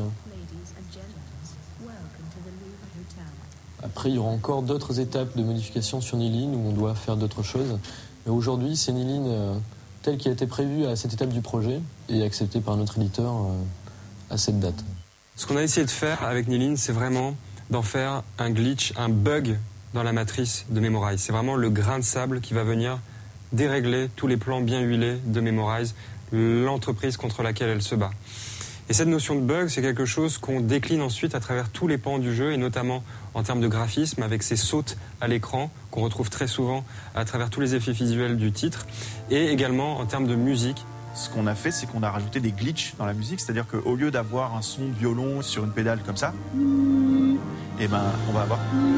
Après, il y aura encore d'autres étapes de modification sur Niline où on doit faire d'autres choses. Mais aujourd'hui, c'est Niline telle qui a été prévue à cette étape du projet et acceptée par notre éditeur à cette date. Ce qu'on a essayé de faire avec Niline, c'est vraiment d'en faire un glitch, un bug dans la matrice de Memorize. C'est vraiment le grain de sable qui va venir dérégler tous les plans bien huilés de Memorize, l'entreprise contre laquelle elle se bat. Et cette notion de bug, c'est quelque chose qu'on décline ensuite à travers tous les pans du jeu, et notamment en termes de graphisme, avec ces sautes à l'écran qu'on retrouve très souvent à travers tous les effets visuels du titre, et également en termes de musique. Ce qu'on a fait, c'est qu'on a rajouté des glitches dans la musique, c'est-à-dire qu'au lieu d'avoir un son de violon sur une pédale comme ça, eh ben, on va avoir...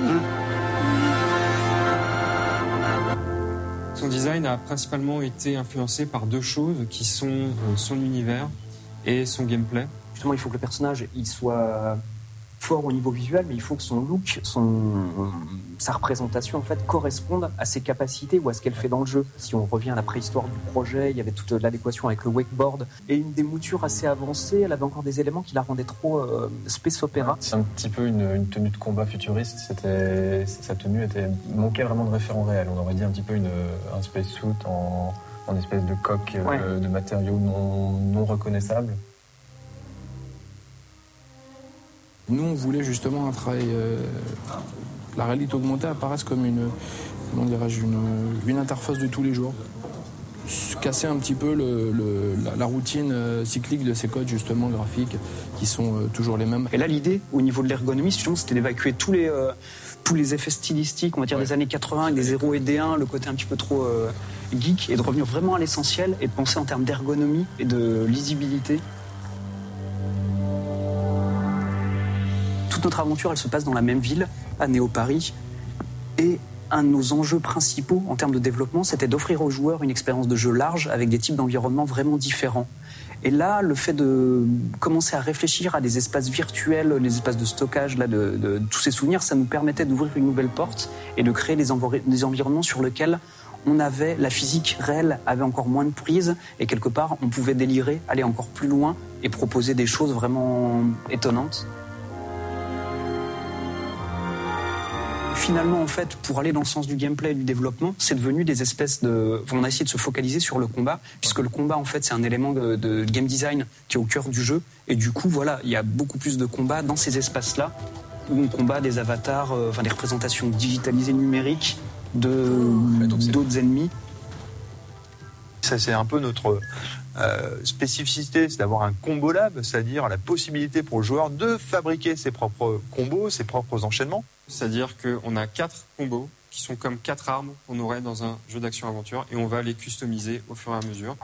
Son design a principalement été influencé par deux choses qui sont son univers et son gameplay. Justement, il faut que le personnage il soit fort au niveau visuel, mais il faut que son look, sa représentation en fait corresponde à ses capacités ou à ce qu'elle fait dans le jeu. Si on revient à la préhistoire du projet, il y avait toute l'adéquation avec le wakeboard et une des moutures assez avancée. Elle avait encore des éléments qui la rendaient trop space opéra. C'est un petit peu une tenue de combat futuriste. Sa tenue manquait vraiment de référent réel. On aurait dit un petit peu un space suit en espèce de coque de matériaux non reconnaissables. Nous, on voulait justement un travail. La réalité augmentée apparaisse comme une interface de tous les jours. Casser un petit peu la routine cyclique de ces codes justement graphiques qui sont toujours les mêmes. Et là, l'idée, au niveau de l'ergonomie, justement, c'était d'évacuer tous les effets stylistiques, on va dire des années 80, avec des 0 et des 1, le côté un petit peu trop geek, et de revenir vraiment à l'essentiel et de penser en termes d'ergonomie et de lisibilité. Toute notre aventure, elle se passe dans la même ville, à Néo-Paris, et un de nos enjeux principaux en termes de développement, c'était d'offrir aux joueurs une expérience de jeu large avec des types d'environnements vraiment différents. Et là, le fait de commencer à réfléchir à des espaces virtuels, les espaces de stockage de tous ces souvenirs, ça nous permettait d'ouvrir une nouvelle porte et de créer des environnements sur lesquels la physique réelle avait encore moins de prise, et quelque part, on pouvait délirer, aller encore plus loin et proposer des choses vraiment étonnantes. Finalement, en fait, pour aller dans le sens du gameplay et du développement, c'est devenu des espèces de... On a essayé de se focaliser sur le combat, puisque le combat, en fait, c'est un élément de game design qui est au cœur du jeu. Et du coup, voilà, il y a beaucoup plus de combats dans ces espaces-là, où on combat des avatars, des représentations digitalisées numériques d'autres ennemis. Ça, c'est un peu notre spécificité, c'est d'avoir un combo lab, c'est-à-dire la possibilité pour le joueur de fabriquer ses propres combos, ses propres enchaînements. C'est-à-dire qu'on a 4 combos qui sont comme 4 armes qu'on aurait dans un jeu d'action-aventure, et on va les customiser au fur et à mesure.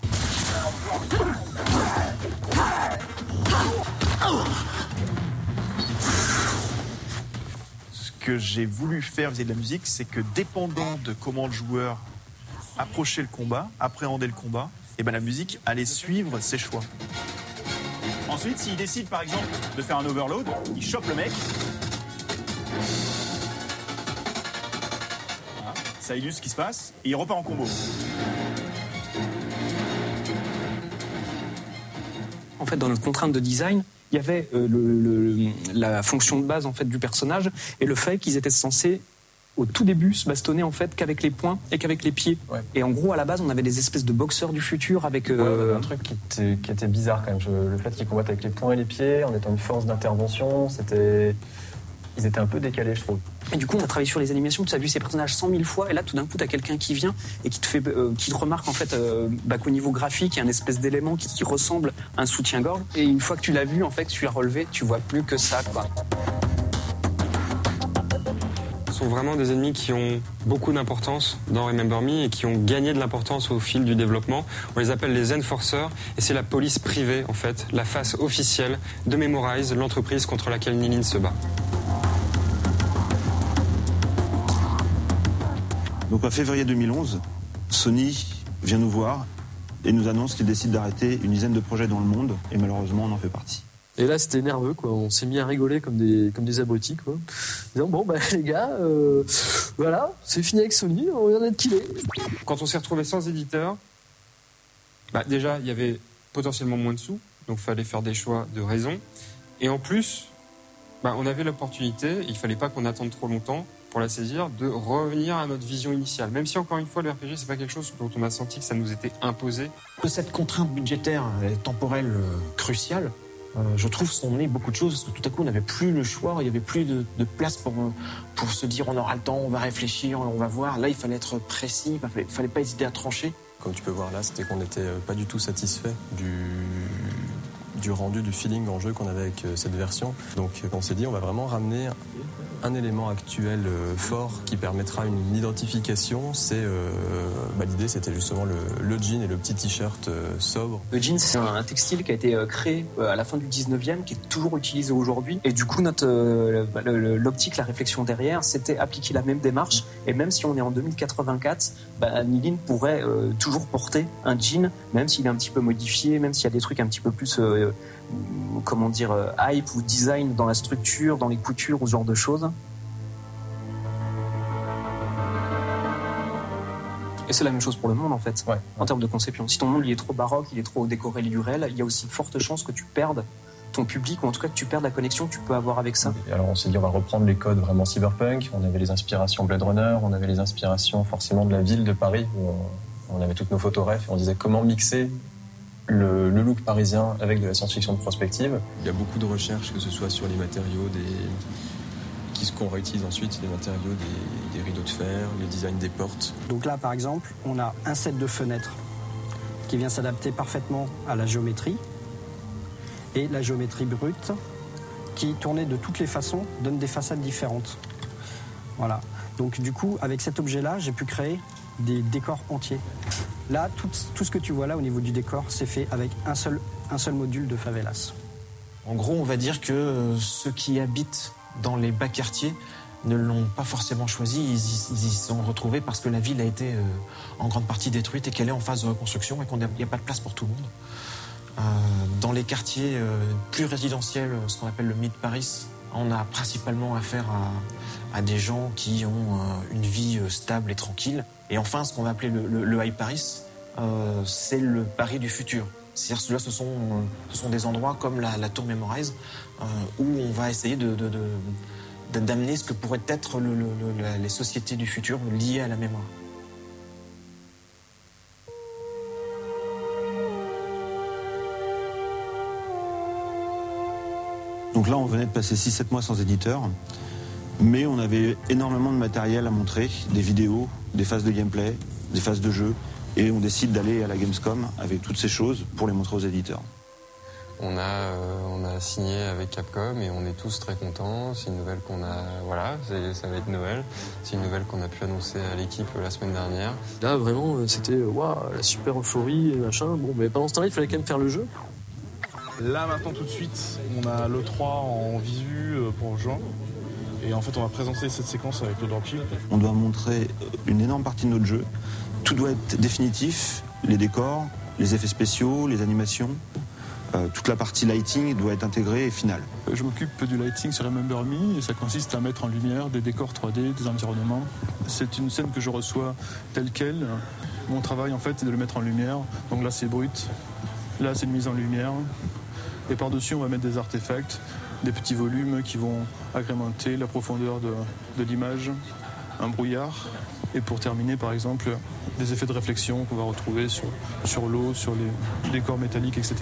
Ce que j'ai voulu faire vis-à-vis de la musique, c'est que dépendant de comment le joueur approchait le combat, appréhendait le combat, et ben la musique allait suivre ses choix. Ensuite, s'il décide par exemple de faire un overload, il chope le mec. Voilà. Ça illustre ce qui se passe et il repart en combo. En fait, dans notre contrainte de design, il y avait la fonction de base en fait du personnage et le fait qu'ils étaient censés au tout début se bastonner en fait qu'avec les poings et qu'avec les pieds. Ouais. Et en gros, à la base, on avait des espèces de boxeurs du futur avec... un truc qui était bizarre quand même. Le fait qu'ils combattent avec les poings et les pieds, en étant une force d'intervention, ils étaient un peu décalés, je trouve. Et du coup, on a travaillé sur les animations, tu as vu ces personnages 100 000 fois, et là, tout d'un coup, tu as quelqu'un qui vient et qui te remarque en fait qu'au niveau graphique, il y a une espèce d'élément qui ressemble à un soutien-gorge. Et une fois que tu l'as vu, en fait, tu l'as relevé, tu vois plus que ça, quoi. Ce sont vraiment des ennemis qui ont beaucoup d'importance dans Remember Me et qui ont gagné de l'importance au fil du développement. On les appelle les Enforcers, et c'est la police privée, en fait, la face officielle de Memorize, l'entreprise contre laquelle Nilin se bat. Donc en février 2011, Sony vient nous voir et nous annonce qu'il décide d'arrêter une dizaine de projets dans le monde, et malheureusement on en fait partie. Et là c'était nerveux, quoi. On s'est mis à rigoler comme des abrutis, quoi. Disant bon les gars, voilà, c'est fini avec Sony, on vient d'être killés. Quand on s'est retrouvé sans éditeur, déjà il y avait potentiellement moins de sous, donc il fallait faire des choix de raison. Et en plus, on avait l'opportunité, il fallait pas qu'on attende trop longtemps pour la saisir, de revenir à notre vision initiale. Même si, encore une fois, le RPG, c'est pas quelque chose dont on a senti que ça nous était imposé. Cette contrainte budgétaire et temporelle cruciale, je trouve, sont menées beaucoup de choses. Tout à coup, on n'avait plus le choix, il n'y avait plus de place pour se dire on aura le temps, on va réfléchir, on va voir. Là, il fallait être précis, il fallait pas hésiter à trancher. Comme tu peux voir là, c'était qu'on n'était pas du tout satisfait du rendu, du feeling en jeu qu'on avait avec cette version. Donc on s'est dit on va vraiment ramener un élément actuel fort qui permettra une identification. L'idée c'était justement le jean et le petit t-shirt sobre. Le jean c'est un textile qui a été créé à la fin du 19e, qui est toujours utilisé aujourd'hui. Et du coup l'optique, la réflexion derrière, c'était appliquer la même démarche. Et même si on est en 2084, Nilin pourrait toujours porter un jean, même s'il est un petit peu modifié, même s'il y a des trucs un petit peu plus hype ou design dans la structure, dans les coutures ou ce genre de choses. Et c'est la même chose pour le monde en fait, en termes de conception. Si ton monde il est trop baroque, il est trop décoré lurel, il y a aussi de fortes chances que tu perdes ton public, ou en tout cas que tu perdes la connexion que tu peux avoir avec ça. Alors on s'est dit on va reprendre les codes vraiment cyberpunk, on avait les inspirations Blade Runner, on avait les inspirations forcément de la ville de Paris, où on avait toutes nos photos ref, et on disait comment mixer le look parisien avec de la science-fiction de prospective. Il y a beaucoup de recherches, que ce soit sur les matériaux qu'on réutilise ensuite, les matériaux des rideaux de fer, les designs des portes. Donc là, par exemple, on a un set de fenêtres qui vient s'adapter parfaitement à la géométrie, et la géométrie brute qui, tournée de toutes les façons, donne des façades différentes. Voilà. Donc du coup, avec cet objet-là, j'ai pu créer des décors entiers. Là, tout ce que tu vois là au niveau du décor, c'est fait avec un seul module de favelas. En gros, on va dire que ceux qui habitent dans les bas quartiers ne l'ont pas forcément choisi, ils y sont retrouvés parce que la ville a été en grande partie détruite et qu'elle est en phase de reconstruction et qu'il n'y a pas de place pour tout le monde. Dans les quartiers plus résidentiels, ce qu'on appelle le Mid-Paris, on a principalement affaire à des gens qui ont une vie stable et tranquille. Et enfin, ce qu'on va appeler le High Paris, c'est le Paris du futur. C'est-à-dire que là, ce sont des endroits comme la Tour Memorize, où on va essayer d'amener ce que pourraient être les sociétés du futur liées à la mémoire. Donc là, on venait de passer 6-7 mois sans éditeur, mais on avait énormément de matériel à montrer, des vidéos, des phases de gameplay, des phases de jeu, et on décide d'aller à la Gamescom avec toutes ces choses pour les montrer aux éditeurs. On a signé avec Capcom et on est tous très contents. C'est une nouvelle qu'on a, ça va être Noël. C'est une nouvelle qu'on a pu annoncer à l'équipe la semaine dernière. Là, vraiment, c'était la super euphorie et machin. Bon, mais pendant ce temps-là, il fallait quand même faire le jeu. Là, maintenant, tout de suite, on a l'E3 en visu pour juin. Et en fait, on va présenter cette séquence avec le dropkill. On doit montrer une énorme partie de notre jeu. Tout doit être définitif. Les décors, les effets spéciaux, les animations. Toute la partie lighting doit être intégrée et finale. Je m'occupe du lighting sur Remember Me et ça consiste à mettre en lumière des décors 3D, des environnements. C'est une scène que je reçois telle qu'elle. Mon travail, en fait, c'est de le mettre en lumière. Donc là, c'est brut. Là, c'est une mise en lumière. Et par-dessus, on va mettre des artefacts, des petits volumes qui vont agrémenter la profondeur de l'image, un brouillard. Et pour terminer, par exemple, des effets de réflexion qu'on va retrouver sur l'eau, sur les décors métalliques, etc.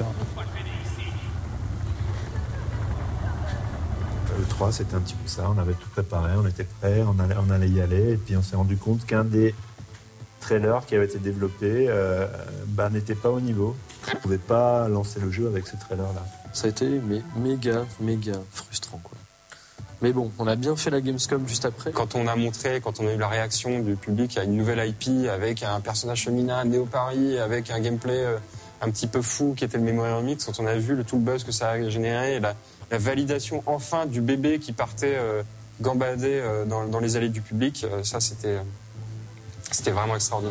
Le 3, c'était un petit peu ça. On avait tout préparé, on était prêts, on allait y aller. Et puis on s'est rendu compte qu'un des trailers qui avait été développé n'était pas au niveau. On ne pouvait pas lancer le jeu avec ce trailer-là. Ça a été méga frustrant, quoi. Mais bon, on a bien fait la Gamescom juste après. Quand on a eu la réaction du public à une nouvelle IP avec un personnage féminin né au Paris, avec un gameplay un petit peu fou qui était le Memory Remix, quand on a vu tout le buzz que ça a généré, et la validation enfin du bébé qui partait gambader dans les allées du public, ça c'était vraiment extraordinaire.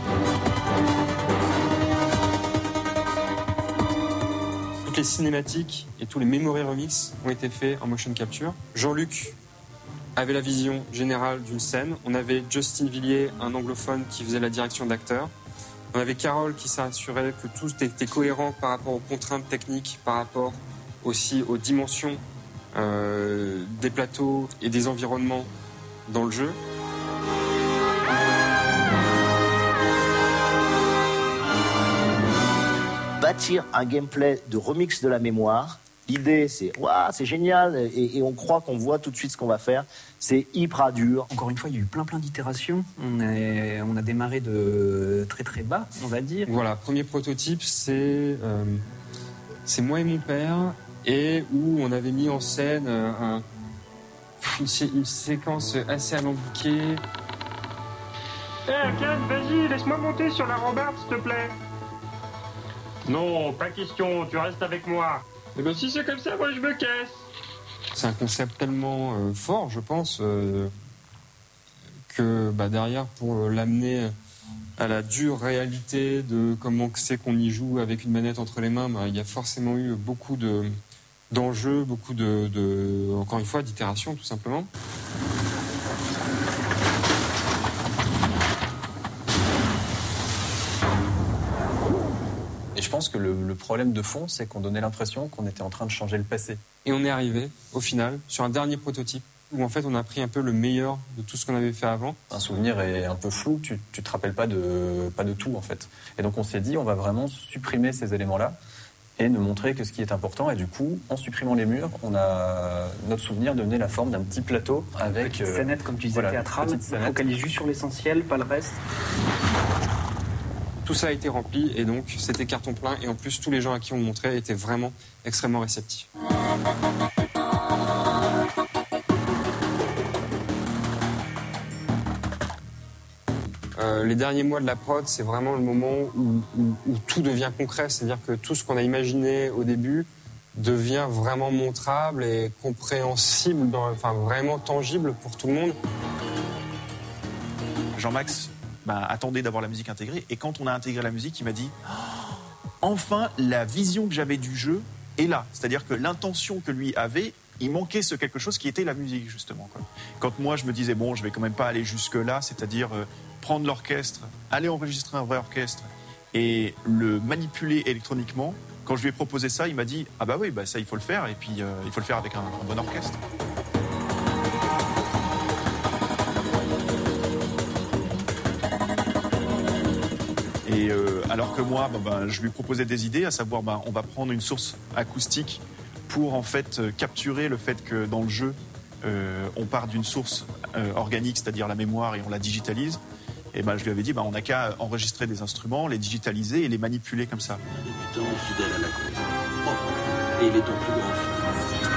Toutes les cinématiques et tous les Memory Remix ont été faits en motion capture. Jean-Luc avait la vision générale d'une scène. On avait Justin Villiers, un anglophone, qui faisait la direction d'acteur. On avait Carole qui s'assurait que tout était cohérent par rapport aux contraintes techniques, par rapport aussi aux dimensions des plateaux et des environnements dans le jeu. Bâtir un gameplay de remix de la mémoire. L'idée, c'est c'est génial et on croit qu'on voit tout de suite ce qu'on va faire. C'est hyper dur. Encore une fois, il y a eu plein d'itérations. On a démarré de très bas, on va dire. Voilà, premier prototype, c'est c'est moi et mon père, et où on avait mis en scène une séquence assez alambiquée. Ken, vas-y, laisse-moi monter sur la rambarde, s'il te plaît. Non, pas question, tu restes avec moi. Et ben si c'est comme ça, moi je me casse. C'est un concept tellement fort, je pense, que derrière, pour l'amener à la dure réalité de comment c'est qu'on y joue avec une manette entre les mains, il y a forcément eu beaucoup d'enjeux, beaucoup encore une fois, d'itérations, tout simplement. Et je pense que le problème de fond, c'est qu'on donnait l'impression qu'on était en train de changer le passé. Et on est arrivé, au final, sur un dernier prototype, où en fait on a pris un peu le meilleur de tout ce qu'on avait fait avant. Un souvenir est un peu flou, tu te rappelles pas de tout en fait. Et donc on s'est dit, on va vraiment supprimer ces éléments-là et ne montrer que ce qui est important. Et du coup, en supprimant les murs, notre souvenir devenait la forme d'un petit plateau avec... Petite scénette, comme tu disais, théâtrale, on focalise juste sur l'essentiel, pas le reste. Tout ça a été rempli et donc c'était carton plein, et en plus tous les gens à qui on le montrait étaient vraiment extrêmement réceptifs. Les derniers mois de la prod, c'est vraiment le moment où tout devient concret, c'est-à-dire que tout ce qu'on a imaginé au début devient vraiment montrable et compréhensible, vraiment tangible pour tout le monde. Jean-Max attendait d'avoir la musique intégrée, et quand on a intégré la musique, il m'a dit enfin, la vision que j'avais du jeu est là. C'est-à-dire que l'intention que lui avait, il manquait ce quelque chose qui était la musique, justement. Quand moi, je me disais, bon, je vais quand même pas aller jusque-là, c'est-à-dire prendre l'orchestre, aller enregistrer un vrai orchestre et le manipuler électroniquement, quand je lui ai proposé ça, il m'a dit, ah bah oui, ça, il faut le faire, et puis il faut le faire avec un bon orchestre. Et alors que moi, je lui proposais des idées, à savoir, on va prendre une source acoustique pour en fait capturer le fait que dans le jeu, on part d'une source organique, c'est-à-dire la mémoire, et on la digitalise. Et je lui avais dit, on n'a qu'à enregistrer des instruments, les digitaliser et les manipuler comme ça. Un débutant fidèle à la cause. Propre. Et il est ton plus grand fan.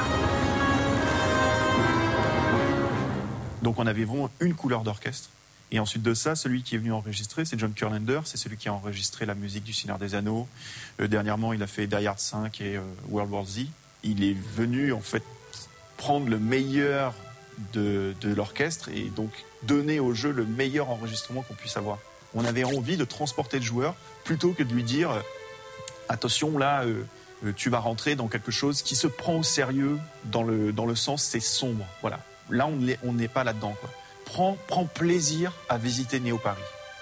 Donc on avait vraiment une couleur d'orchestre. Et ensuite de ça, celui qui est venu enregistrer, c'est John Kurlander. C'est celui qui a enregistré la musique du Seigneur des Anneaux. Dernièrement, il a fait Die Hard 5 et World War Z. Il est venu en fait prendre le meilleur de l'orchestre et donc donner au jeu le meilleur enregistrement qu'on puisse avoir. On avait envie de transporter le joueur plutôt que de lui dire attention là, tu vas rentrer dans quelque chose qui se prend au sérieux dans le sens c'est sombre. Voilà. Là on n'est pas là-dedans quoi. Prends plaisir à visiter Néo Paris.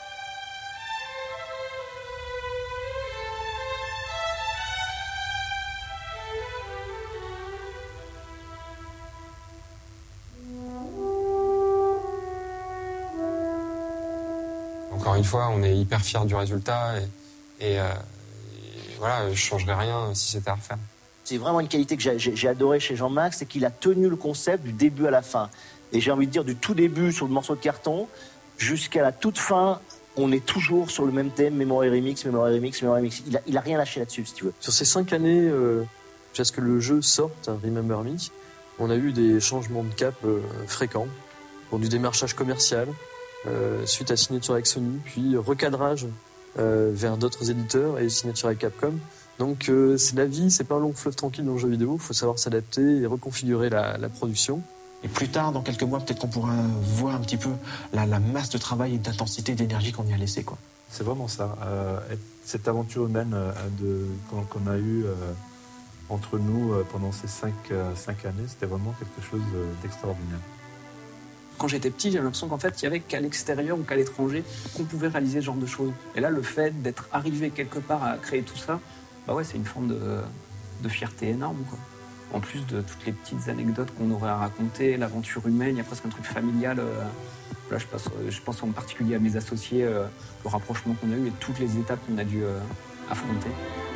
Encore une fois, on est hyper fiers du résultat et voilà, je changerais rien si c'était à refaire. C'est vraiment une qualité que j'ai adorée chez Jean-Max, c'est qu'il a tenu le concept du début à la fin. Et j'ai envie de dire du tout début sur le morceau de carton jusqu'à la toute fin, on est toujours sur le même thème, Memory Remix, Memory Remix, Memory Remix. Il a rien lâché là-dessus, si tu veux. Sur ces 5 années, jusqu'à ce que le jeu sorte, Remember Me, on a eu des changements de cap fréquents, pour du démarchage commercial, suite à signature avec Sony, puis recadrage vers d'autres éditeurs et signature avec Capcom. Donc c'est la vie, c'est pas un long fleuve tranquille dans le jeu vidéo, il faut savoir s'adapter et reconfigurer la production. Et plus tard, dans quelques mois, peut-être qu'on pourra voir un petit peu la masse de travail et d'intensité d'énergie qu'on y a laissé, quoi. C'est vraiment ça. Cette aventure humaine qu'on a eue entre nous pendant ces 5 années, c'était vraiment quelque chose d'extraordinaire. Quand j'étais petit, j'avais l'impression qu'en fait, il n'y avait qu'à l'extérieur ou qu'à l'étranger qu'on pouvait réaliser ce genre de choses. Et là, le fait d'être arrivé quelque part à créer tout ça, c'est une forme de fierté énorme, quoi. En plus de toutes les petites anecdotes qu'on aurait à raconter, l'aventure humaine, il y a presque un truc familial. Là, je pense en particulier à mes associés, le rapprochement qu'on a eu et toutes les étapes qu'on a dû affronter.